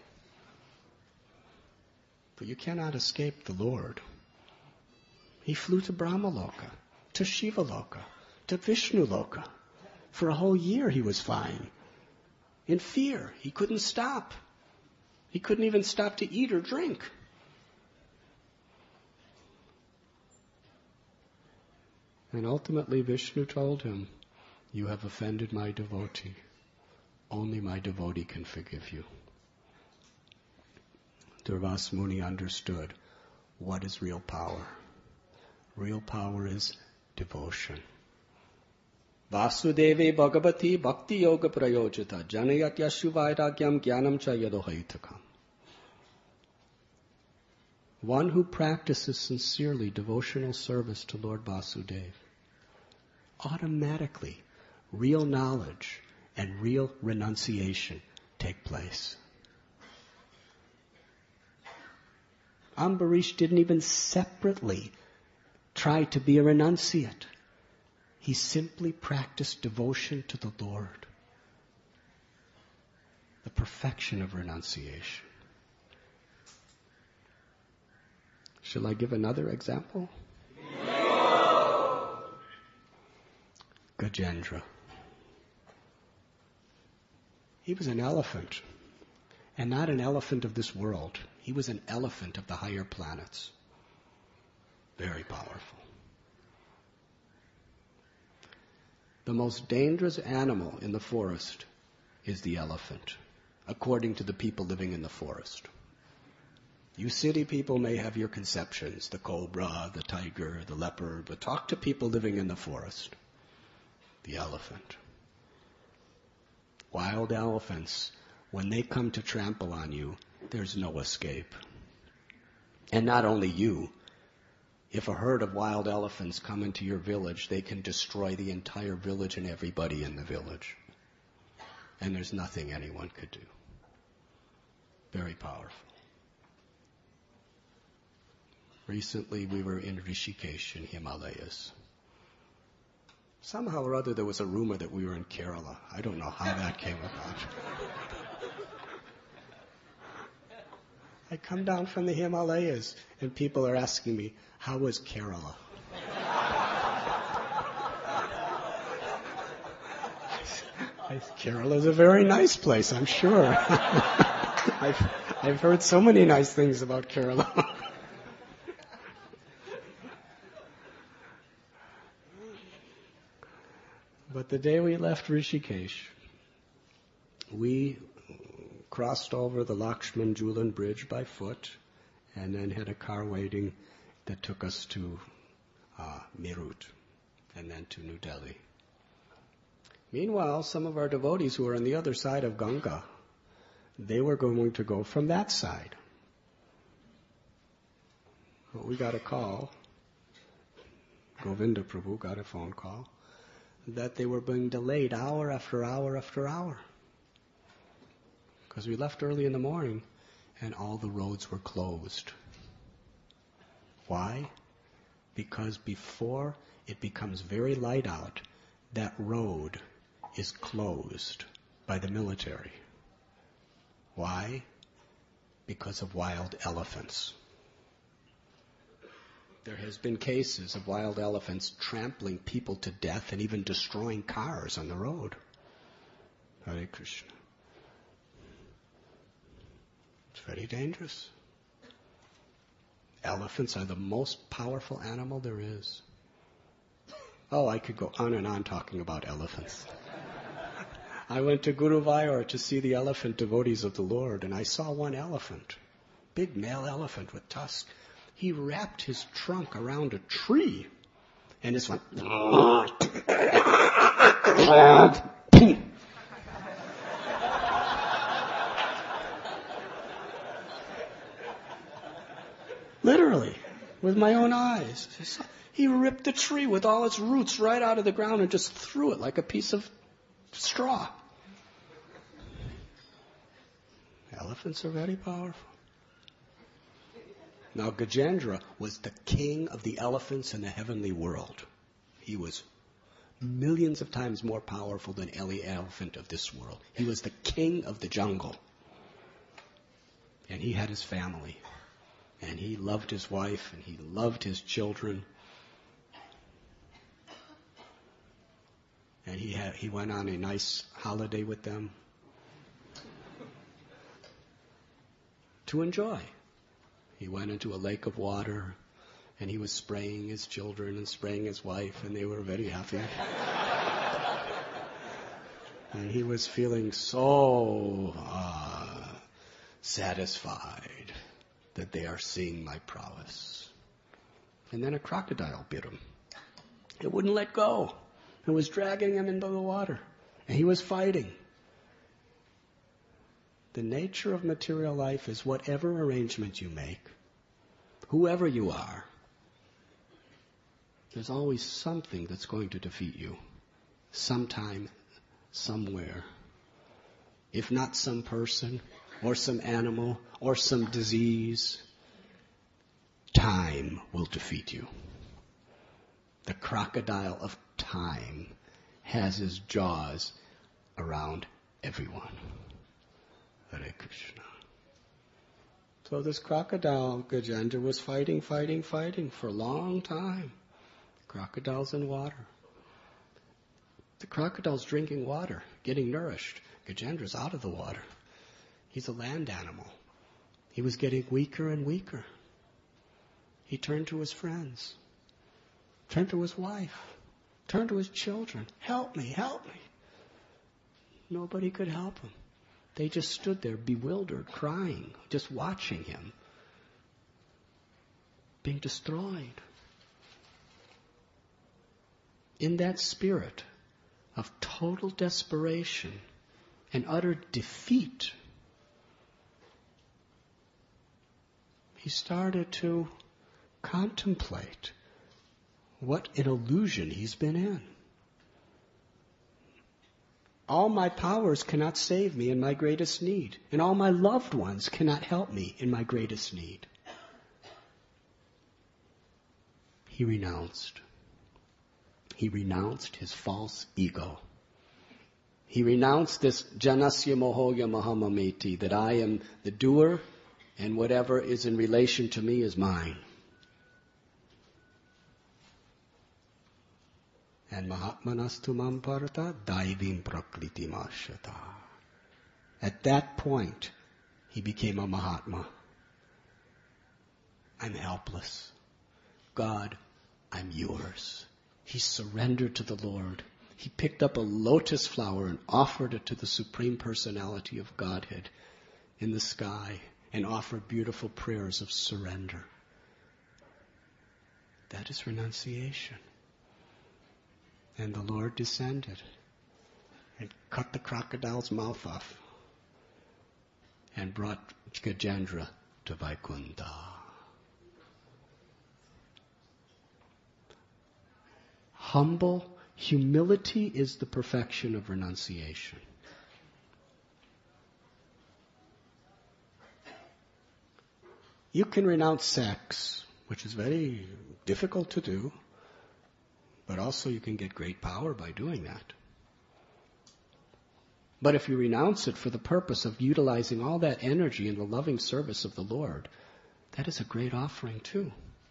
But you cannot escape the Lord. He flew to Brahmaloka, to Shivaloka, to Vishnuloka. For a whole year he was flying. In fear, he couldn't stop. He couldn't even stop to eat or drink. And ultimately Vishnu told him, you have offended my devotee. Only my devotee can forgive you. Durvas Muni understood what is real power. Real power is devotion. Vasudeve Bhagavati Bhakti Yoga Prayojita Janayat Yashu Vairagyam Jnanam Cha Yadohaitakam. One who practices sincerely devotional service to Lord Vasudeva, automatically real knowledge and real renunciation take place. Ambarish didn't even separately try to be a renunciate. He simply practiced devotion to the Lord. The perfection of renunciation. Shall I give another example? No. Gajendra. He was an elephant, and not an elephant of this world. He was an elephant of the higher planets. Very powerful. The most dangerous animal in the forest is the elephant, according to the people living in the forest. You city people may have your conceptions, the cobra, the tiger, the leopard, but talk to people living in the forest. The elephant. Wild elephants, when they come to trample on you, there's no escape. And not only you. If a herd of wild elephants come into your village, they can destroy the entire village and everybody in the village. And there's nothing anyone could do. Very powerful. Recently we were in Rishikesh in Himalayas. Somehow or other there was a rumor that we were in Kerala. I don't know how that came about. I come down from the Himalayas and people are asking me, how was Kerala? Kerala is a very nice place, I'm sure. I've heard so many nice things about Kerala. But the day we left Rishikesh, we crossed over the Lakshman Julan Bridge by foot and then had a car waiting that took us to Meerut and then to New Delhi. Meanwhile, some of our devotees who were on the other side of Ganga, they were going to go from that side. Well, we got a call. Govinda Prabhu got a phone call that they were being delayed hour after hour after hour. Because we left early in the morning and all the roads were closed. Why? Because before it becomes very light out, that road is closed by the military. Why? Because of wild elephants. There has been cases of wild elephants trampling people to death and even destroying cars on the road. Hare Krishna. It's very dangerous. Elephants are the most powerful animal there is. Oh, I could go on and on talking about elephants. I went to Guruvayur to see the elephant devotees of the Lord, and I saw one elephant, big male elephant with tusks. He wrapped his trunk around a tree, and just went... Literally, with my own eyes. He ripped the tree with all its roots right out of the ground and just threw it like a piece of straw. Elephants are very powerful. Now, Gajendra was the king of the elephants in the heavenly world. He was millions of times more powerful than any elephant of this world. He was the king of the jungle. And he had his family. And he loved his wife, and he loved his children. And he went on a nice holiday with them to enjoy. He went into a lake of water, and he was spraying his children and spraying his wife, and they were very happy. And he was feeling so satisfied that they are seeing my prowess. And then a crocodile bit him. It wouldn't let go. It was dragging him into the water. And he was fighting. The nature of material life is whatever arrangement you make, whoever you are, there's always something that's going to defeat you. Sometime, somewhere. If not some person, or some animal, or some disease, time will defeat you. The crocodile of time has his jaws around everyone. Hare Krishna. So this crocodile, Gajendra, was fighting for a long time. Crocodiles in water. The crocodile's drinking water, getting nourished. Gajendra's out of the water. He's a land animal. He was getting weaker and weaker. He turned to his friends, turned to his wife, turned to his children. Help me, help me. Nobody could help him. They just stood there bewildered, crying, just watching him being destroyed. In that spirit of total desperation and utter defeat, he started to contemplate what an illusion he's been in. All my powers cannot save me in my greatest need, and all my loved ones cannot help me in my greatest need. He renounced. He renounced his false ego. He renounced this janasya mohoya mahamameti, that I am the doer and whatever is in relation to me is mine. And Mahatmanastu mamparata daivim prakriti mashata. At that point, he became a Mahatma. I'm helpless. God, I'm yours. He surrendered to the Lord. He picked up a lotus flower and offered it to the Supreme Personality of Godhead in the sky and offered beautiful prayers of surrender. That is renunciation. And the Lord descended and cut the crocodile's mouth off and brought Gajendra to Vaikuntha. Humility is the perfection of renunciation. You can renounce sex, which is very difficult to do, but also you can get great power by doing that. But if you renounce it for the purpose of utilizing all that energy in the loving service of the Lord, that is a great offering too.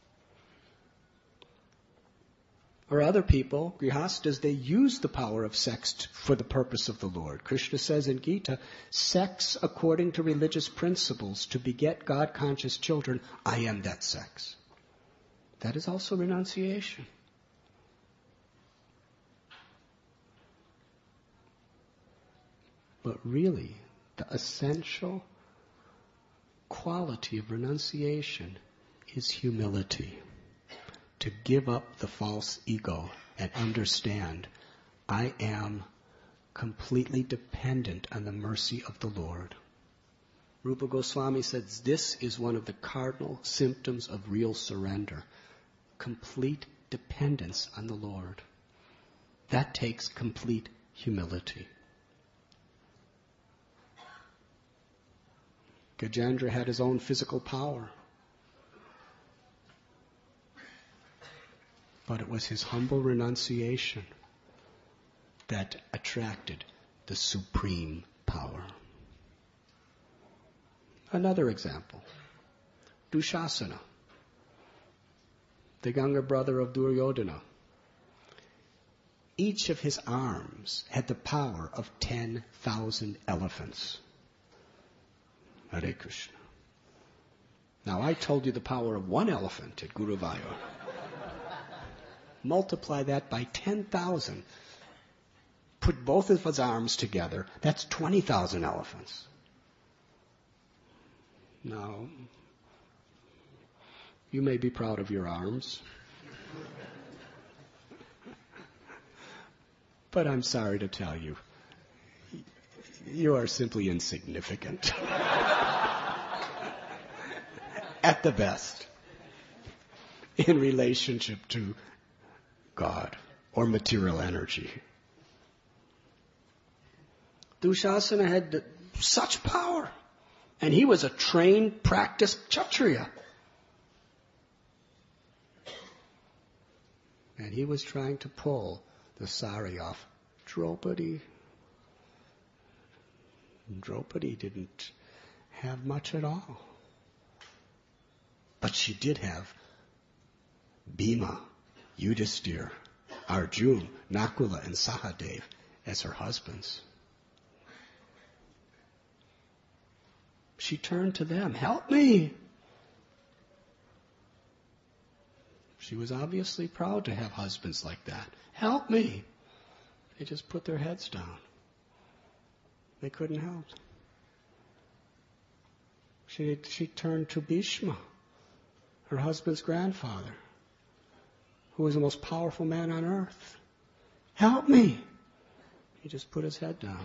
Or other people, grihastas, they use the power of sex for the purpose of the Lord. Krishna says in Gita, sex according to religious principles to beget God-conscious children, I am that sex. That is also renunciation. But really, the essential quality of renunciation is humility. To give up the false ego and understand I am completely dependent on the mercy of the Lord. Rupa Goswami says this is one of the cardinal symptoms of real surrender. Complete dependence on the Lord. That takes complete humility. Gajendra had his own physical power. But it was his humble renunciation that attracted the supreme power. Another example, Dushasana, the younger brother of Duryodhana. Each of his arms had the power of 10,000 elephants. Hare Krishna. Now I told you the power of one elephant at Guruvayur. Multiply that by 10,000. Put both of his arms together. That's 20,000 elephants. Now, you may be proud of your arms. But I'm sorry to tell you, you are simply insignificant. At the best. In relationship to God or material energy. Dushasana had such power, and he was a trained, practiced Kshatriya. And he was trying to pull the sari off Draupadi. Draupadi didn't have much at all. But she did have Bhima, Yudhisthira, Arjuna, Nakula, and Sahadev as her husbands. She turned to them, help me. She was obviously proud to have husbands like that. Help me. They just put their heads down. They couldn't help. She turned to Bhishma, her husband's grandfather, who was the most powerful man on earth. Help me. He just put his head down.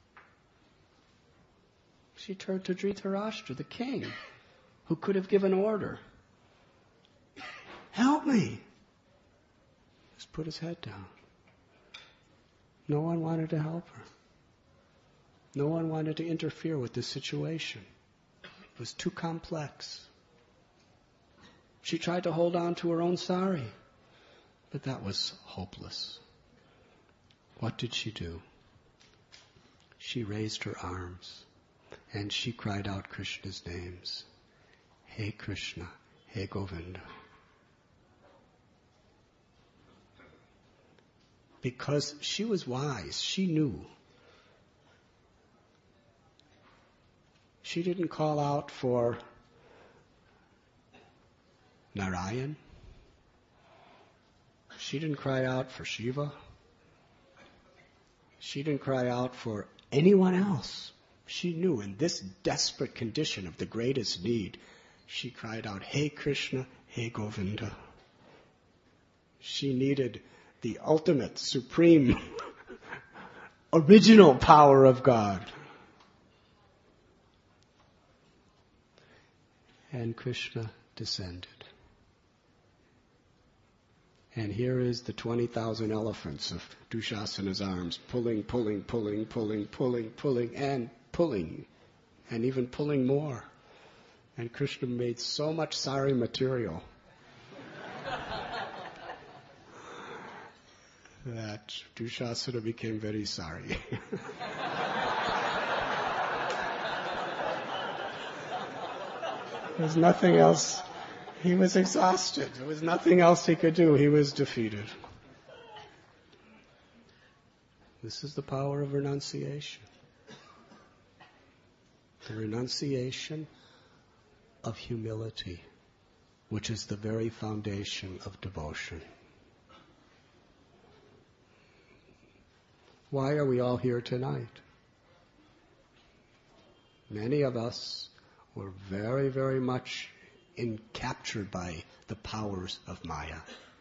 She turned to Dhritarashtra, the king, who could have given order. Help me. Just put his head down. No one wanted to help her. No one wanted to interfere with this situation. It was too complex. She tried to hold on to her own sari. But that was hopeless. What did she do? She raised her arms and she cried out Krishna's names. Hey Krishna, Hey Govinda. Because she was wise, she knew. She didn't call out for Narayan. She didn't cry out for Shiva. She didn't cry out for anyone else. She knew in this desperate condition of the greatest need, she cried out, Hey Krishna, Hey Govinda. She needed the ultimate, supreme, original power of God. And Krishna descended. And here is the 20,000 elephants of Dushasana's arms, pulling, pulling, pulling, pulling, pulling, pulling, and pulling, and even pulling more. And Krishna made so much sari material that Dushasana became very sorry. There was nothing else. He was exhausted. There was nothing else he could do. He was defeated. This is the power of renunciation. The renunciation of humility, which is the very foundation of devotion. Why are we all here tonight? Many of us were very, very much captured by the powers of Maya.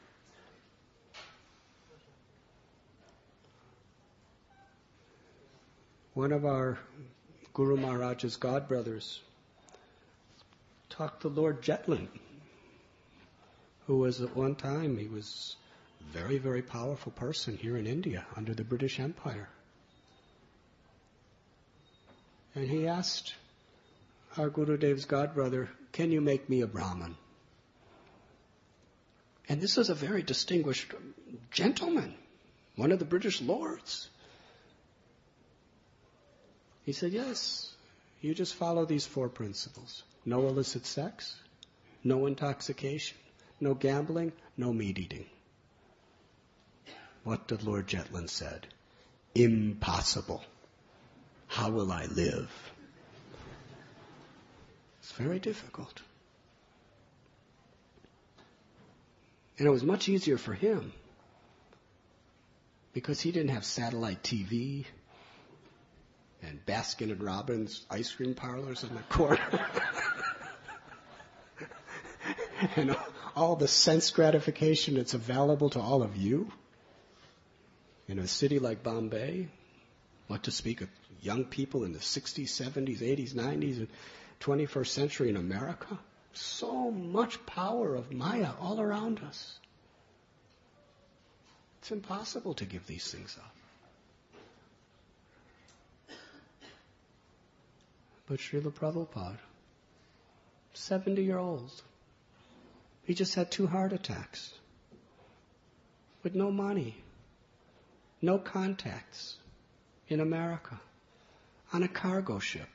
One of our Guru Maharaj's godbrothers talked to Lord Jetland, who was at one time, he was a very, very powerful person here in India under the British Empire. And he asked our Gurudev's godbrother, "Can you make me a Brahmin?" And this is a very distinguished gentleman, one of the British lords. He said, "Yes, you just follow these 4 principles. No illicit sex, no intoxication, no gambling, no meat eating." What did Lord Jetland said? "Impossible. How will I live?" It's very difficult. And it was much easier for him because he didn't have satellite TV and Baskin and Robbins ice cream parlors in the corner. And all the sense gratification that's available to all of you in a city like Bombay, what to speak of young people in the 60s, 70s, 80s, 90s, and 21st century in America. So much power of Maya all around us. It's impossible to give these things up. But Srila Prabhupada, 70-year-old, he just had 2 heart attacks with no money, no contacts in America, on a cargo ship.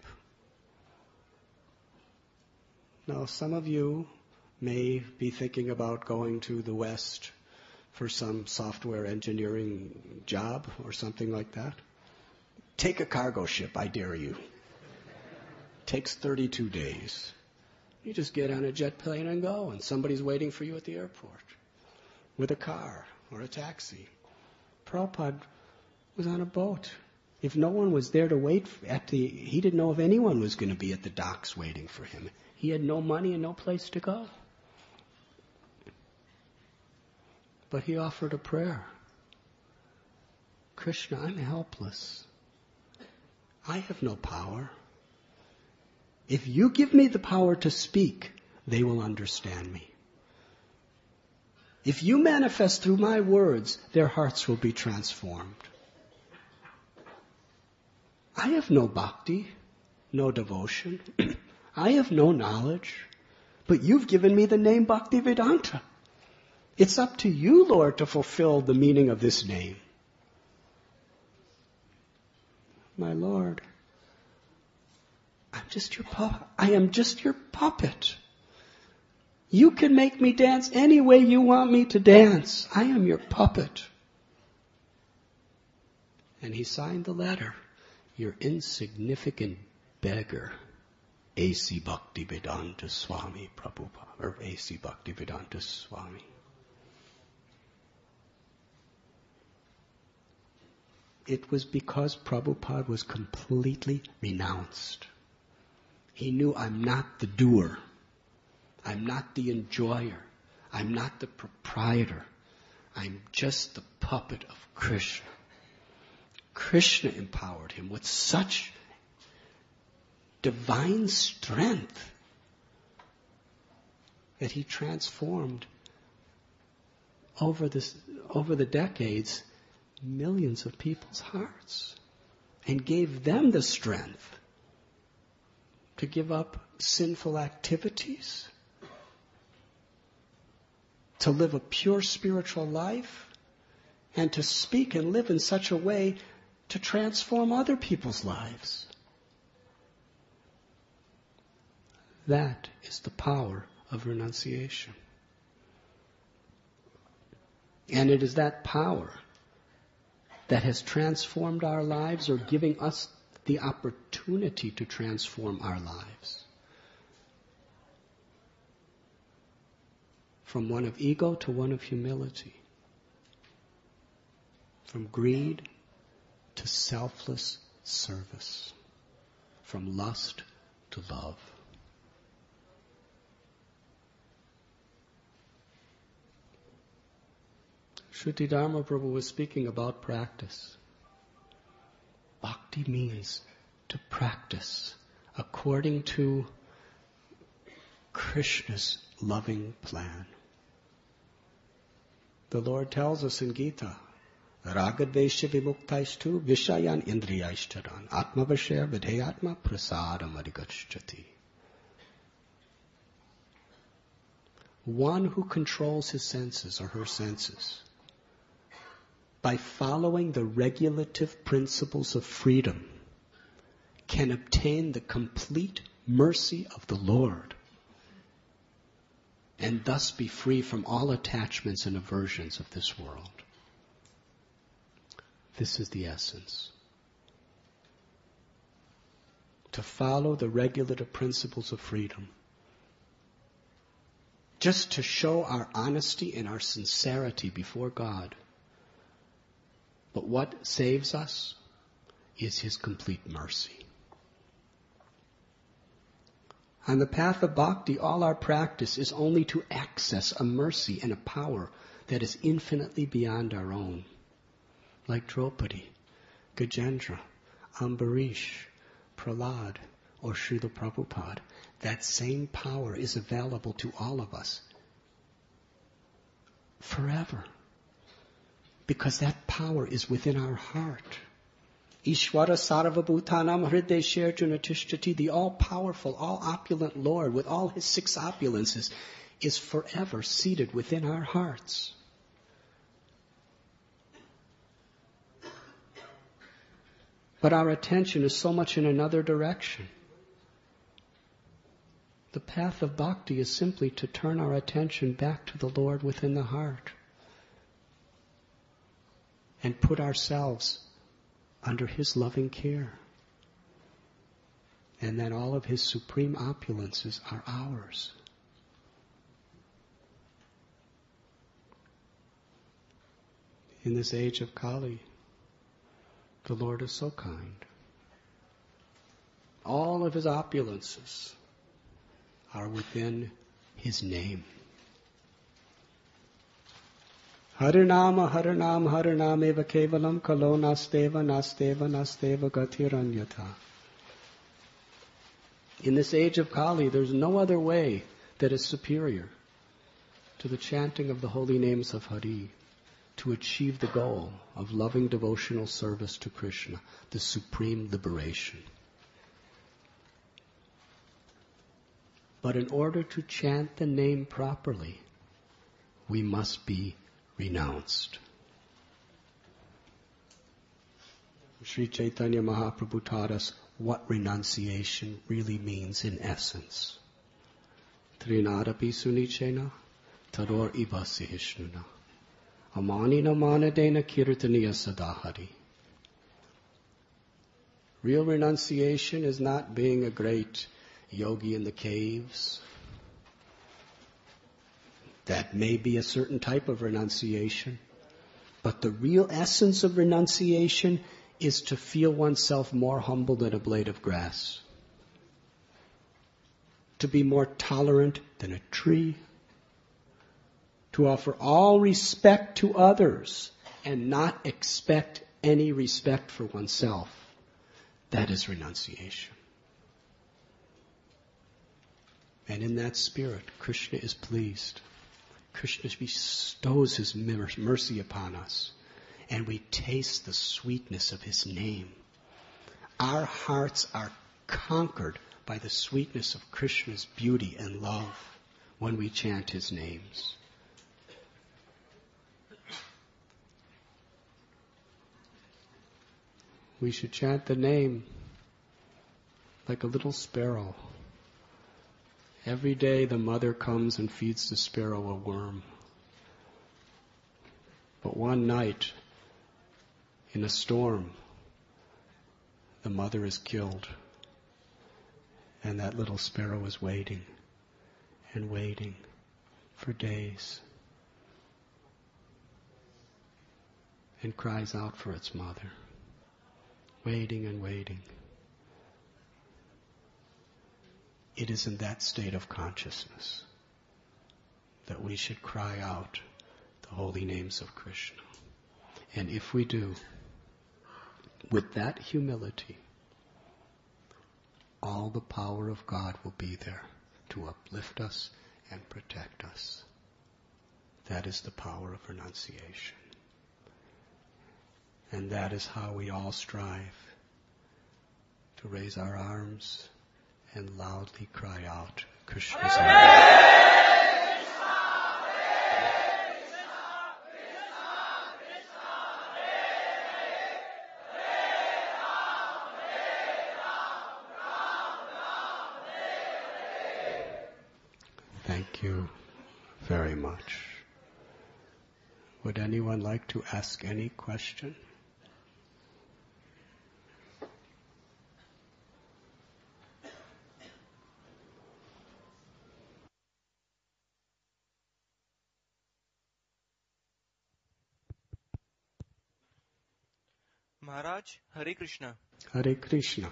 Now, some of you may be thinking about going to the West for some software engineering job or something like that. Take a cargo ship, I dare you. Takes 32 days. You just get on a jet plane and go, and somebody's waiting for you at the airport with a car or a taxi. Prabhupada was on a boat. If no one was there to wait he didn't know if anyone was going to be at the docks waiting for him. He had no money and no place to go. But he offered a prayer. "Krishna, I'm helpless. I have no power. If you give me the power to speak, they will understand me. If you manifest through my words, their hearts will be transformed. I have no bhakti, no devotion. I have no knowledge, but you've given me the name Bhaktivedanta. It's up to you, Lord, to fulfill the meaning of this name." "My Lord, I am just your puppet. You can make me dance any way you want me to dance. I am your puppet." And he signed the letter, "Your insignificant beggar, A.C. Bhaktivedanta Swami Prabhupada," or A.C. Bhaktivedanta Swami. It was because Prabhupada was completely renounced. He knew, I'm not the doer. I'm not the enjoyer. I'm not the proprietor. I'm just the puppet of Krishna. Krishna empowered him with such divine strength that he transformed over the decades, millions of people's hearts and gave them the strength to give up sinful activities, to live a pure spiritual life, and to speak and live in such a way to transform other people's lives. That is the power of renunciation. And it is that power that has transformed our lives, or giving us the opportunity to transform our lives. From one of ego to one of humility. From greed to selfless service. From lust to love. Shruti Dharma Prabhu was speaking about practice. Bhakti means to practice according to Krishna's loving plan. The Lord tells us in Gita, Ragadvesha vimuktaishtu vishayan indriyaishtaran atmavashya vidheyatma prasadam adhigacchati. One who controls his senses or her senses by following the regulative principles of freedom can obtain the complete mercy of the Lord and thus be free from all attachments and aversions of this world. This is the essence. To follow the regulative principles of freedom. Just to show our honesty and our sincerity before God. But what saves us is His complete mercy. On the path of bhakti, all our practice is only to access a mercy and a power that is infinitely beyond our own. Like Draupadi, Gajendra, Ambarish, Prahlad, or Srila Prabhupada, that same power is available to all of us forever. Because that power is within our heart. Ishvara Sarvabhutanam Hridesha Arjuna Tishtati, the all-powerful, all-opulent Lord with all His 6 opulences is forever seated within our hearts. But our attention is so much in another direction. The path of bhakti is simply to turn our attention back to the Lord within the heart. And put ourselves under His loving care. And then all of His supreme opulences are ours. In this age of Kali, the Lord is so kind. All of His opulences are within His name. Harinama, Harinam, Harinam eva kevalam kalo nasteva, nasteva, nasteva gatiranyata. In this age of Kali, there's no other way that is superior to the chanting of the holy names of Hari to achieve the goal of loving devotional service to Krishna, the supreme liberation. But in order to chant the name properly, we must be renounced. Sri Chaitanya Mahaprabhu taught us what renunciation really means in essence. Trinadapi sunichena taror ivasihishnuna amanina manadena kirtaniya sadahari. Real renunciation is not being a great yogi in the caves. That may be a certain type of renunciation. But the real essence of renunciation is to feel oneself more humble than a blade of grass. To be more tolerant than a tree. To offer all respect to others and not expect any respect for oneself. That is renunciation. And in that spirit, Krishna is pleased. Krishna bestows his mercy upon us, and we taste the sweetness of his name. Our hearts are conquered by the sweetness of Krishna's beauty and love when we chant his names. We should chant the name like a little sparrow. Every day the mother comes and feeds the sparrow a worm. But one night, in a storm, the mother is killed. And that little sparrow is waiting and waiting for days and cries out for its mother, waiting and waiting. It is in that state of consciousness that we should cry out the holy names of Krishna. And if we do, with that humility, all the power of God will be there to uplift us and protect us. That is the power of renunciation. And that is how we all strive to raise our arms and loudly cry out Krishna's name. Thank you very much. Would anyone like to ask any question? Maharaj, Hare Krishna. Hare Krishna.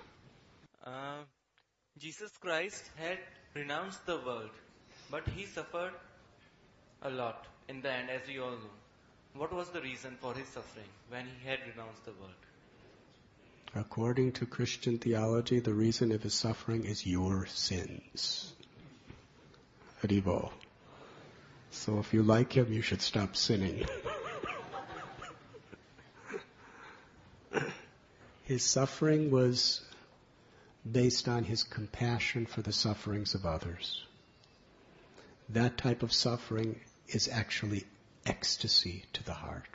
Jesus Christ had renounced the world, but he suffered a lot in the end, as we all know. What was the reason for his suffering when he had renounced the world? According to Christian theology, the reason of his suffering is your sins. Haribo. So if you like him, you should stop sinning. His suffering was based on his compassion for the sufferings of others. That type of suffering is actually ecstasy to the heart.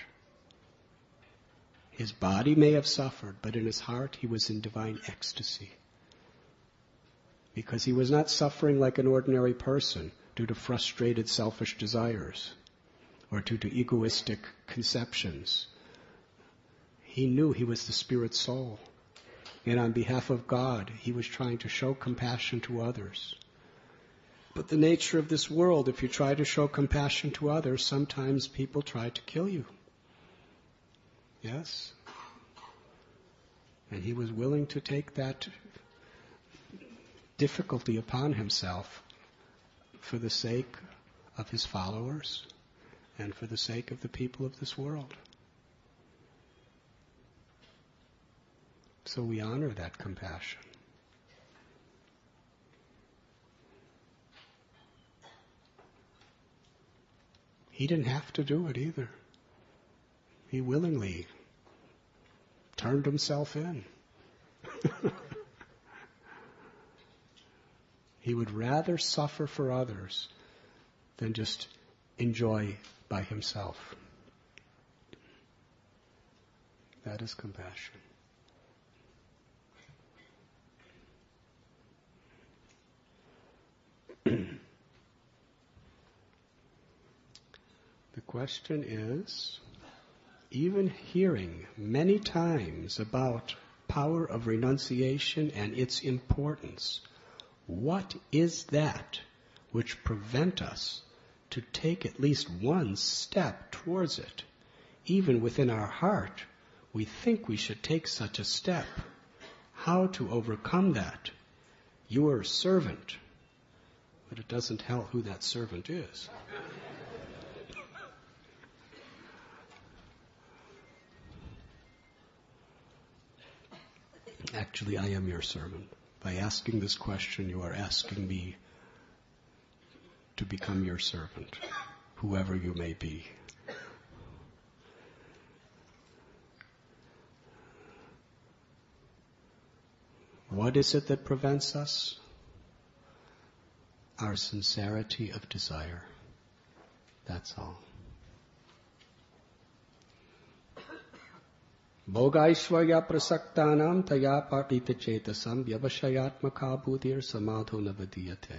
His body may have suffered, but in his heart he was in divine ecstasy. Because he was not suffering like an ordinary person due to frustrated selfish desires or due to egoistic conceptions. He knew he was the spirit soul. And on behalf of God, he was trying to show compassion to others. But the nature of this world, if you try to show compassion to others, sometimes people try to kill you. Yes? And he was willing to take that difficulty upon himself for the sake of his followers and for the sake of the people of this world. So we honor that compassion. He didn't have to do it either. He willingly turned himself in. He would rather suffer for others than just enjoy by himself. That is compassion. The question is, even hearing many times about power of renunciation and its importance, what is that which prevent us to take at least one step towards it? Even within our heart, we think we should take such a step. How to overcome that? Your servant. But it doesn't tell who that servant is. Actually, I am your servant. By asking this question, you are asking me to become your servant. whoever you may be. What is it that prevents us? Our sincerity of desire. That's all. Bhogaishvarya prasaktanam taya patita chetasam vyavashayatmaka buddhir samadho navadiyate.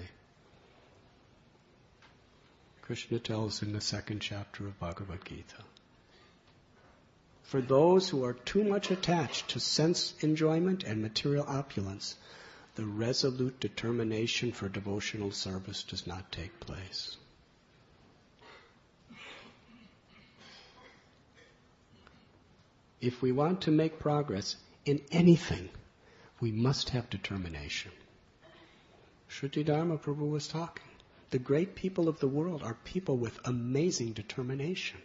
Krishna tells in the 2nd chapter of Bhagavad Gita. For those who are too much attached to sense enjoyment and material opulence, the resolute determination for devotional service does not take place. If we want to make progress in anything, we must have determination. Shruti Dharma Prabhu was talking. The great people of the world are people with amazing determination.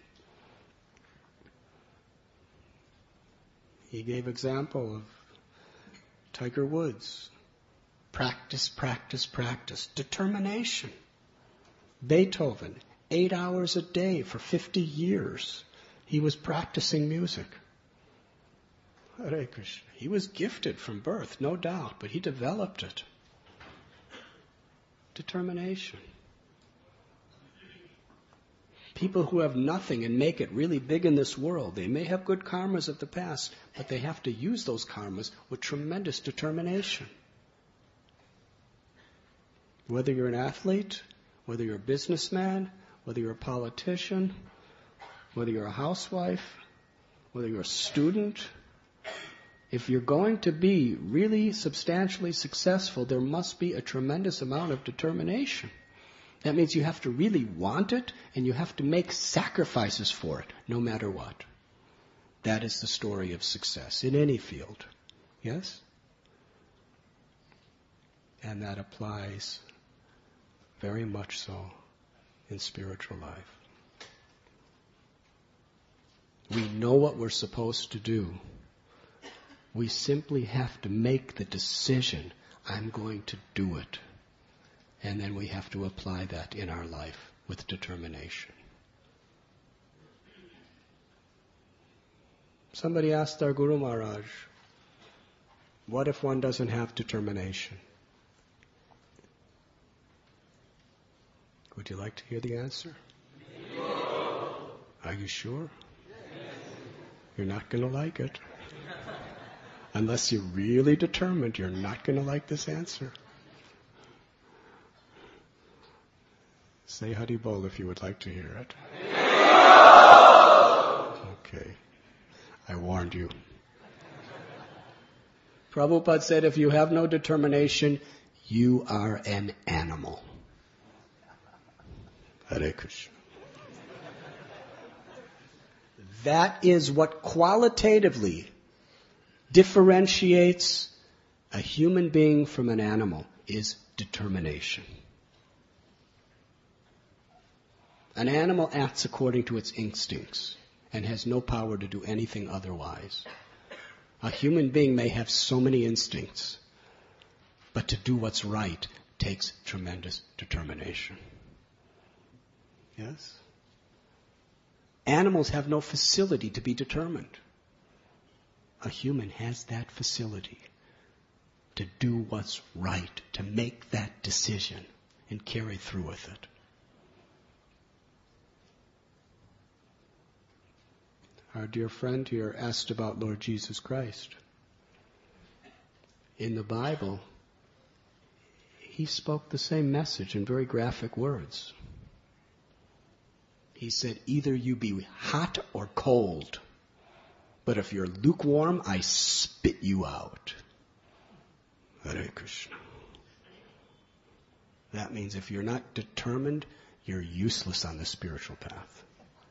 He gave example of Tiger Woods. Practice, practice, practice. Determination. Beethoven, 8 hours a day for 50 years. He was practicing music. Hare Krishna. He was gifted from birth, no doubt, but he developed it. Determination. People who have nothing and make it really big in this world, they may have good karmas of the past, but they have to use those karmas with tremendous determination. Whether you're an athlete, whether you're a businessman, whether you're a politician, whether you're a housewife, whether you're a student, if you're going to be really substantially successful, there must be a tremendous amount of determination. That means you have to really want it, and you have to make sacrifices for it, no matter what. That is the story of success in any field. Yes? And that applies very much so in spiritual life. We know what we're supposed to do. We simply have to make the decision, I'm going to do it. And then we have to apply that in our life with determination. Somebody asked our Guru Maharaj, what if one doesn't have determination? Would you like to hear the answer? No. Are you sure? Yes. You're not going to like it. Unless you're really determined, you're not going to like this answer. Say Hari Bol if you would like to hear it. Okay. I warned you. Prabhupada said, if you have no determination, you are an animal. Hare Krishna. That is what qualitatively differentiates a human being from an animal, is determination. An animal acts according to its instincts and has no power to do anything otherwise. A human being may have so many instincts, but to do what's right takes tremendous determination. Yes? Animals have no facility to be determined. A human has that facility to do what's right, to make that decision and carry through with it. Our dear friend here asked about Lord Jesus Christ. In the Bible, he spoke the same message in very graphic words. He said, either you be hot or cold, but if you're lukewarm, I spit you out. Hare Krishna. That means if you're not determined, you're useless on the spiritual path.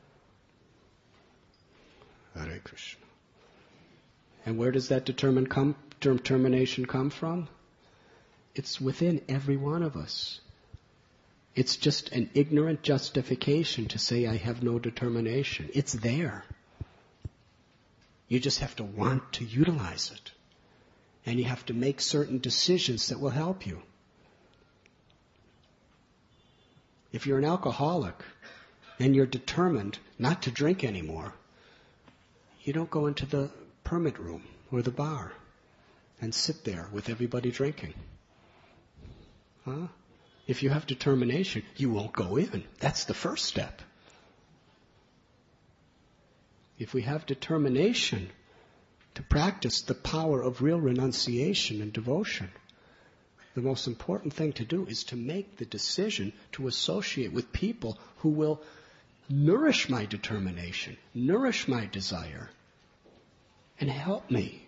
Hare Krishna. And where does that determination come from? It's within every one of us. It's just an ignorant justification to say I have no determination. It's there. You just have to want to utilize it. And you have to make certain decisions that will help you. If you're an alcoholic and you're determined not to drink anymore, you don't go into the permit room or the bar and sit there with everybody drinking. Huh? If you have determination, you won't go in. That's the first step. If we have determination to practice the power of real renunciation and devotion, the most important thing to do is to make the decision to associate with people who will nourish my determination, nourish my desire, and help me.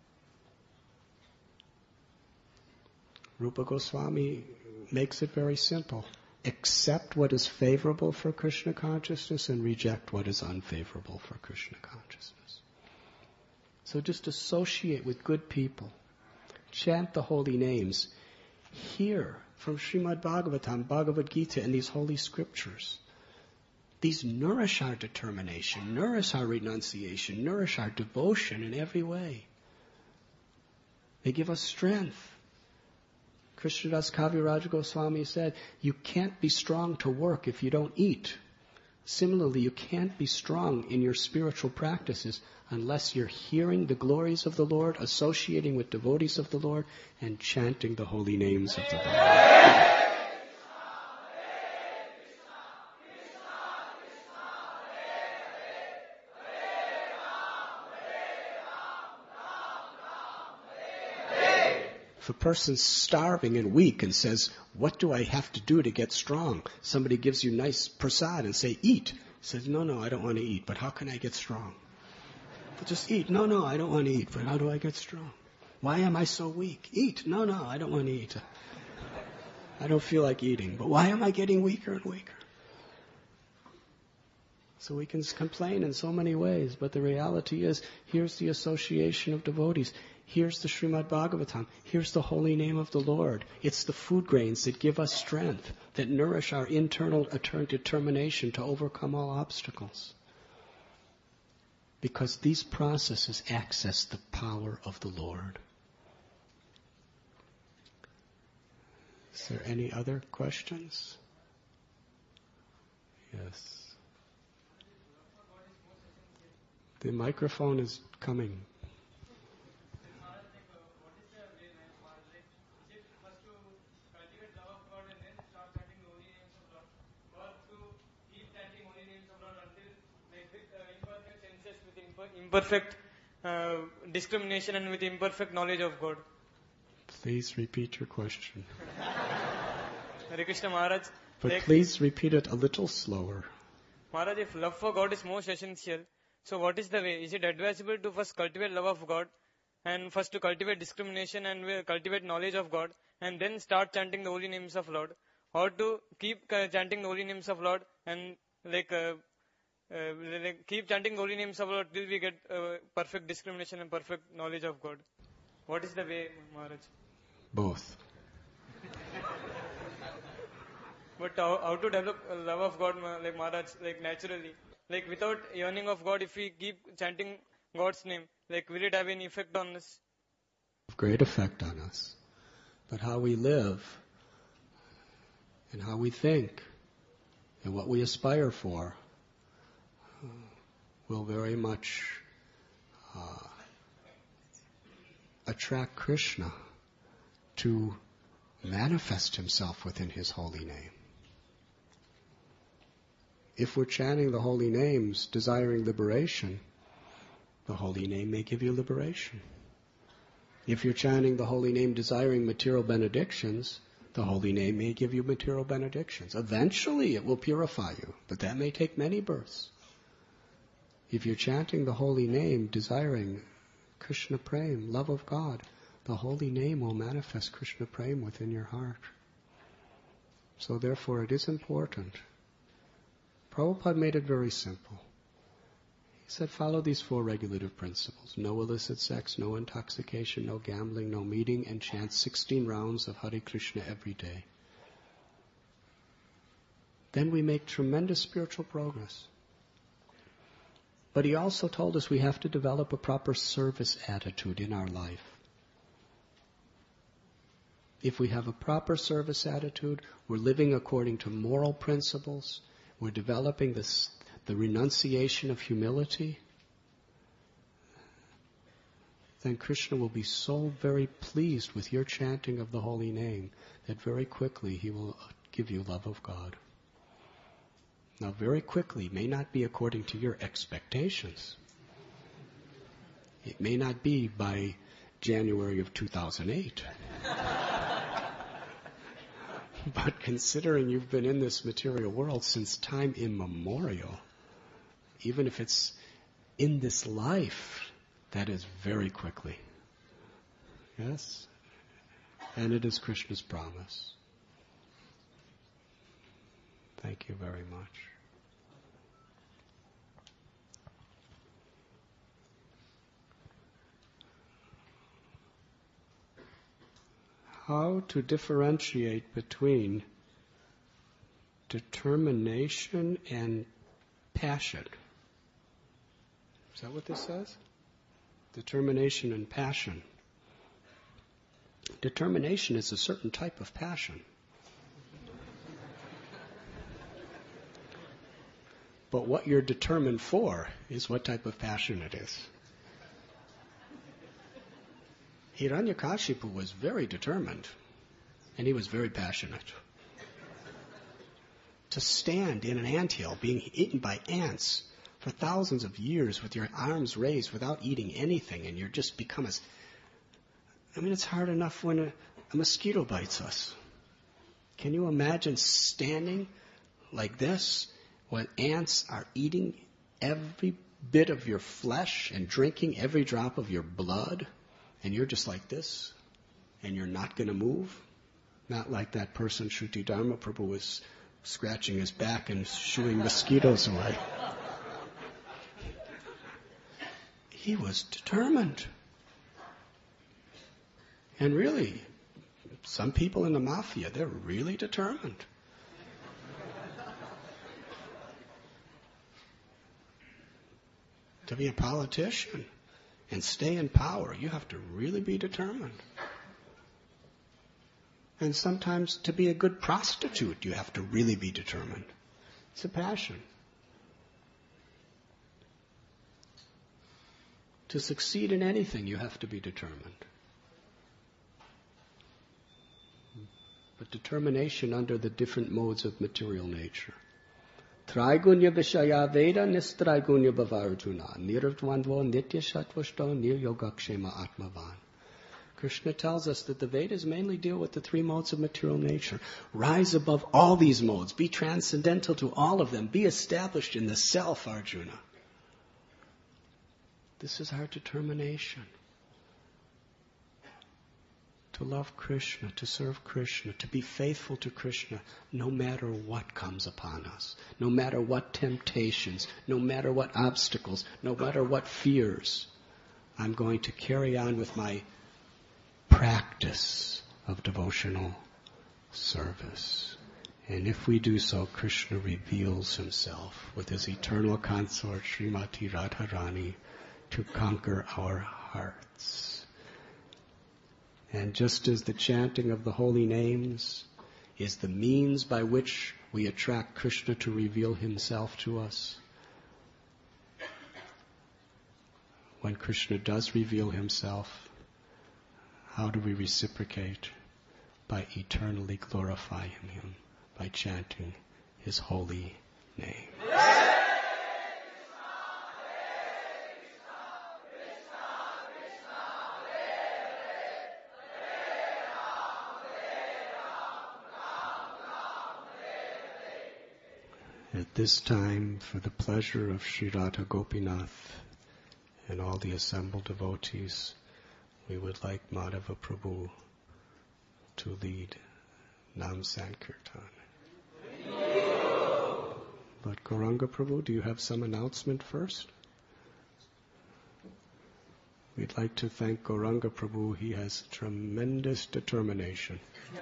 Rupa Goswami makes it very simple. Accept what is favorable for Krishna consciousness and reject what is unfavorable for Krishna consciousness. So just associate with good people. Chant the holy names. Hear from Srimad Bhagavatam, Bhagavad Gita, and these holy scriptures. These nourish our determination, nourish our renunciation, nourish our devotion in every way. They give us strength. Krishnadas Kaviraj Goswami said, you can't be strong to work if you don't eat. Similarly, you can't be strong in your spiritual practices unless you're hearing the glories of the Lord, associating with devotees of the Lord, and chanting the holy names of the Lord. If a person's starving and weak and says, what do I have to do to get strong? Somebody gives you nice prasad and say, eat. He says, no, I don't want to eat, but how can I get strong? But just eat. No, I don't want to eat, but how do I get strong? Why am I so weak? Eat. No, I don't want to eat. I don't feel like eating, but why am I getting weaker and weaker? So we can complain in so many ways, but the reality is, here's the association of devotees. Here's the Srimad Bhagavatam. Here's the holy name of the Lord. It's the food grains that give us strength, that nourish our internal determination to overcome all obstacles. Because these processes access the power of the Lord. Is there any other questions? Yes. The microphone is coming. Imperfect discrimination and with imperfect knowledge of God. Please repeat your question. Hare Krishna Maharaj. But please repeat it a little slower. Maharaj, if love for God is most essential, so what is the way? Is it advisable to first cultivate love of God and first to cultivate discrimination and cultivate knowledge of God and then start chanting the holy names of Lord? Or to keep chanting the holy names of Lord and keep chanting the holy names of Lord till we get perfect discrimination and perfect knowledge of God? What is the way, Maharaj? Both. But how to develop love of God, like Maharaj, like naturally? Like without yearning of God, if we keep chanting God's name, like will it have any effect on us? Great effect on us. But how we live and how we think and what we aspire for will very much attract Krishna to manifest himself within his holy name. If we're chanting the holy names, desiring liberation, the holy name may give you liberation. If you're chanting the holy name, desiring material benedictions, the holy name may give you material benedictions. Eventually it will purify you, but that may take many births. If you're chanting the holy name, desiring Krishna Prem, love of God, the holy name will manifest Krishna Prem within your heart. So therefore it is important. Prabhupada made it very simple. He said, follow these 4 regulative principles. No illicit sex, no intoxication, no gambling, no meeting, and chant 16 rounds of Hare Krishna every day. Then we make tremendous spiritual progress. But he also told us we have to develop a proper service attitude in our life. If we have a proper service attitude, we're living according to moral principles, we're developing the renunciation of humility, then Krishna will be so very pleased with your chanting of the holy name that very quickly he will give you love of God. Now, very quickly may not be according to your expectations. It may not be by January of 2008. But considering you've been in this material world since time immemorial, even if it's in this life, that is very quickly. Yes? And it is Krishna's promise. Thank you very much. How to differentiate between determination and passion. Is that what this says? Determination and passion. Determination is a certain type of passion. But what you're determined for is what type of passion it is. Hiranyakashipu was very determined, and he was very passionate. To stand in an anthill being eaten by ants for thousands of years with your arms raised without eating anything, and you're just become as... it's hard enough when a mosquito bites us. Can you imagine standing like this when ants are eating every bit of your flesh and drinking every drop of your blood? And you're just like this, and you're not going to move? Not like that person, Shruti Dharma Prabhu, was scratching his back and shooing mosquitoes away. He was determined. And really, some people in the mafia, they're really determined. To be a politician and stay in power, you have to really be determined. And sometimes to be a good prostitute, you have to really be determined. It's a passion. To succeed in anything, you have to be determined. But determination under the different modes of material nature. Traigunya Vishaya Veda Nistraigunya Bhavarjuna Nirvandvo Nitya Shatvashto Niryogakshema Atmavan. Krishna tells us that the Vedas mainly deal with the three modes of material nature. Rise above all these modes. Be transcendental to all of them. Be established in the self, Arjuna. This is our determination. To love Krishna, to serve Krishna, to be faithful to Krishna, no matter what comes upon us, no matter what temptations, no matter what obstacles, no matter what fears. I'm going to carry on with my practice of devotional service. And if we do so, Krishna reveals himself with his eternal consort, Srimati Radharani, to conquer our hearts. And just as the chanting of the holy names is the means by which we attract Krishna to reveal himself to us, when Krishna does reveal himself, how do we reciprocate? By eternally glorifying him, by chanting his holy name. At this time, for the pleasure of Sri Radha Gopinath and all the assembled devotees, we would like Madhava Prabhu to lead Nam Sankirtan. But Gauranga Prabhu, do you have some announcement first? We'd like to thank Gauranga Prabhu. He has tremendous determination.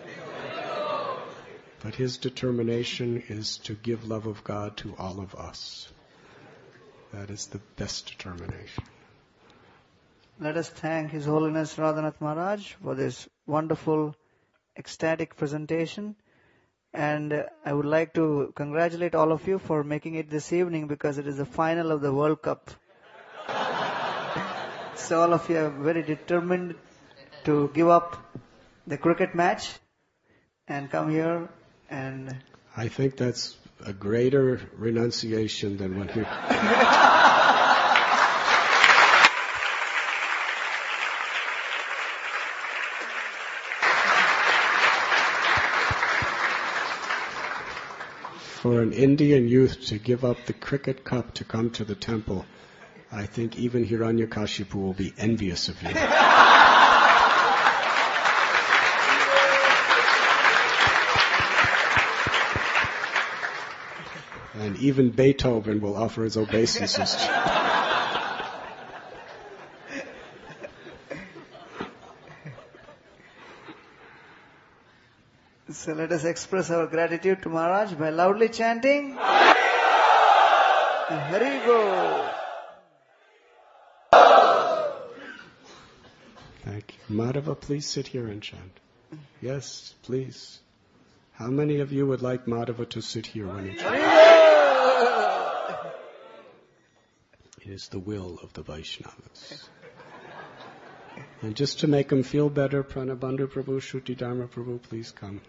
But his determination is to give love of God to all of us. That is the best determination. Let us thank His Holiness Radhanath Maharaj for this wonderful, ecstatic presentation. And I would like to congratulate all of you for making it this evening because it is the final of the World Cup. So all of you are very determined to give up the cricket match and come here and... I think that's a greater renunciation than when we... For an Indian youth to give up the cricket cup to come to the temple, I think even Hiranyakashipu will be envious of you. And even Beethoven will offer his obeisances. So let us express our gratitude to Maharaj by loudly chanting Hari Bol. Thank you. Madhava, please sit here and chant. Yes, please. How many of you would like Madhava to sit here when he chants? It is the will of the Vaishnavas. And just to make him feel better, Pranabandhu Prabhu, Shruti Dharma Prabhu, please come.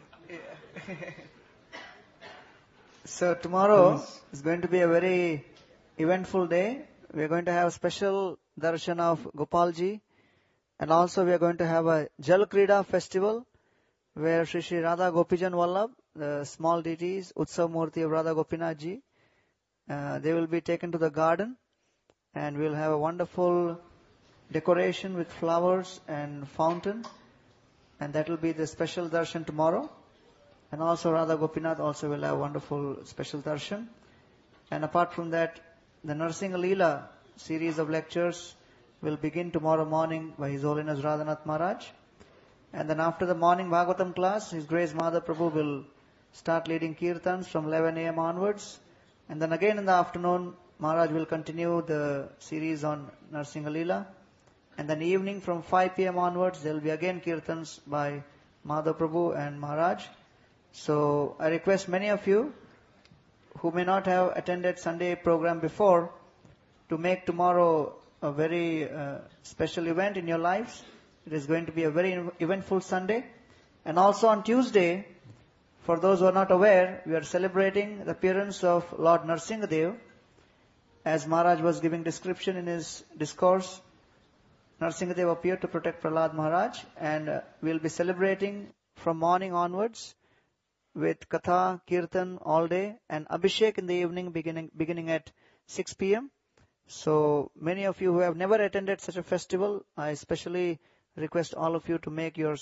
So tomorrow is going to be a very eventful day. We are going to have a special darshan of Gopalji, and also we are going to have a Jal Krida festival where Sri Sri Radha Gopijan Vallabh, the small deities, Utsav Murti of Radha Gopinath Ji, they will be taken to the garden, and we will have a wonderful decoration with flowers and fountain, and that will be the special darshan tomorrow. And also Radha Gopinath also will have wonderful special darshan. And apart from that, the Narsingha Leela series of lectures will begin tomorrow morning by His Holiness Radhanath Maharaj. And then after the morning Bhagavatam class, His Grace Madhav Prabhu will start leading kirtans from 11 a.m. onwards. And then again in the afternoon, Maharaj will continue the series on Narsingha Leela. And then evening from 5 p.m. onwards, there will be again kirtans by Madhav Prabhu and Maharaj. So I request many of you who may not have attended Sunday program before to make tomorrow a very special event in your lives. It is going to be a very eventful Sunday. And also on Tuesday, for those who are not aware, we are celebrating the appearance of Lord Narsingadev. As Maharaj was giving description in his discourse, Narsingadev appeared to protect Prahlad Maharaj, and we'll be celebrating from morning onwards with Katha, Kirtan all day, and Abhishek in the evening beginning at 6 p.m. So many of you who have never attended such a festival, I especially request all of you to make your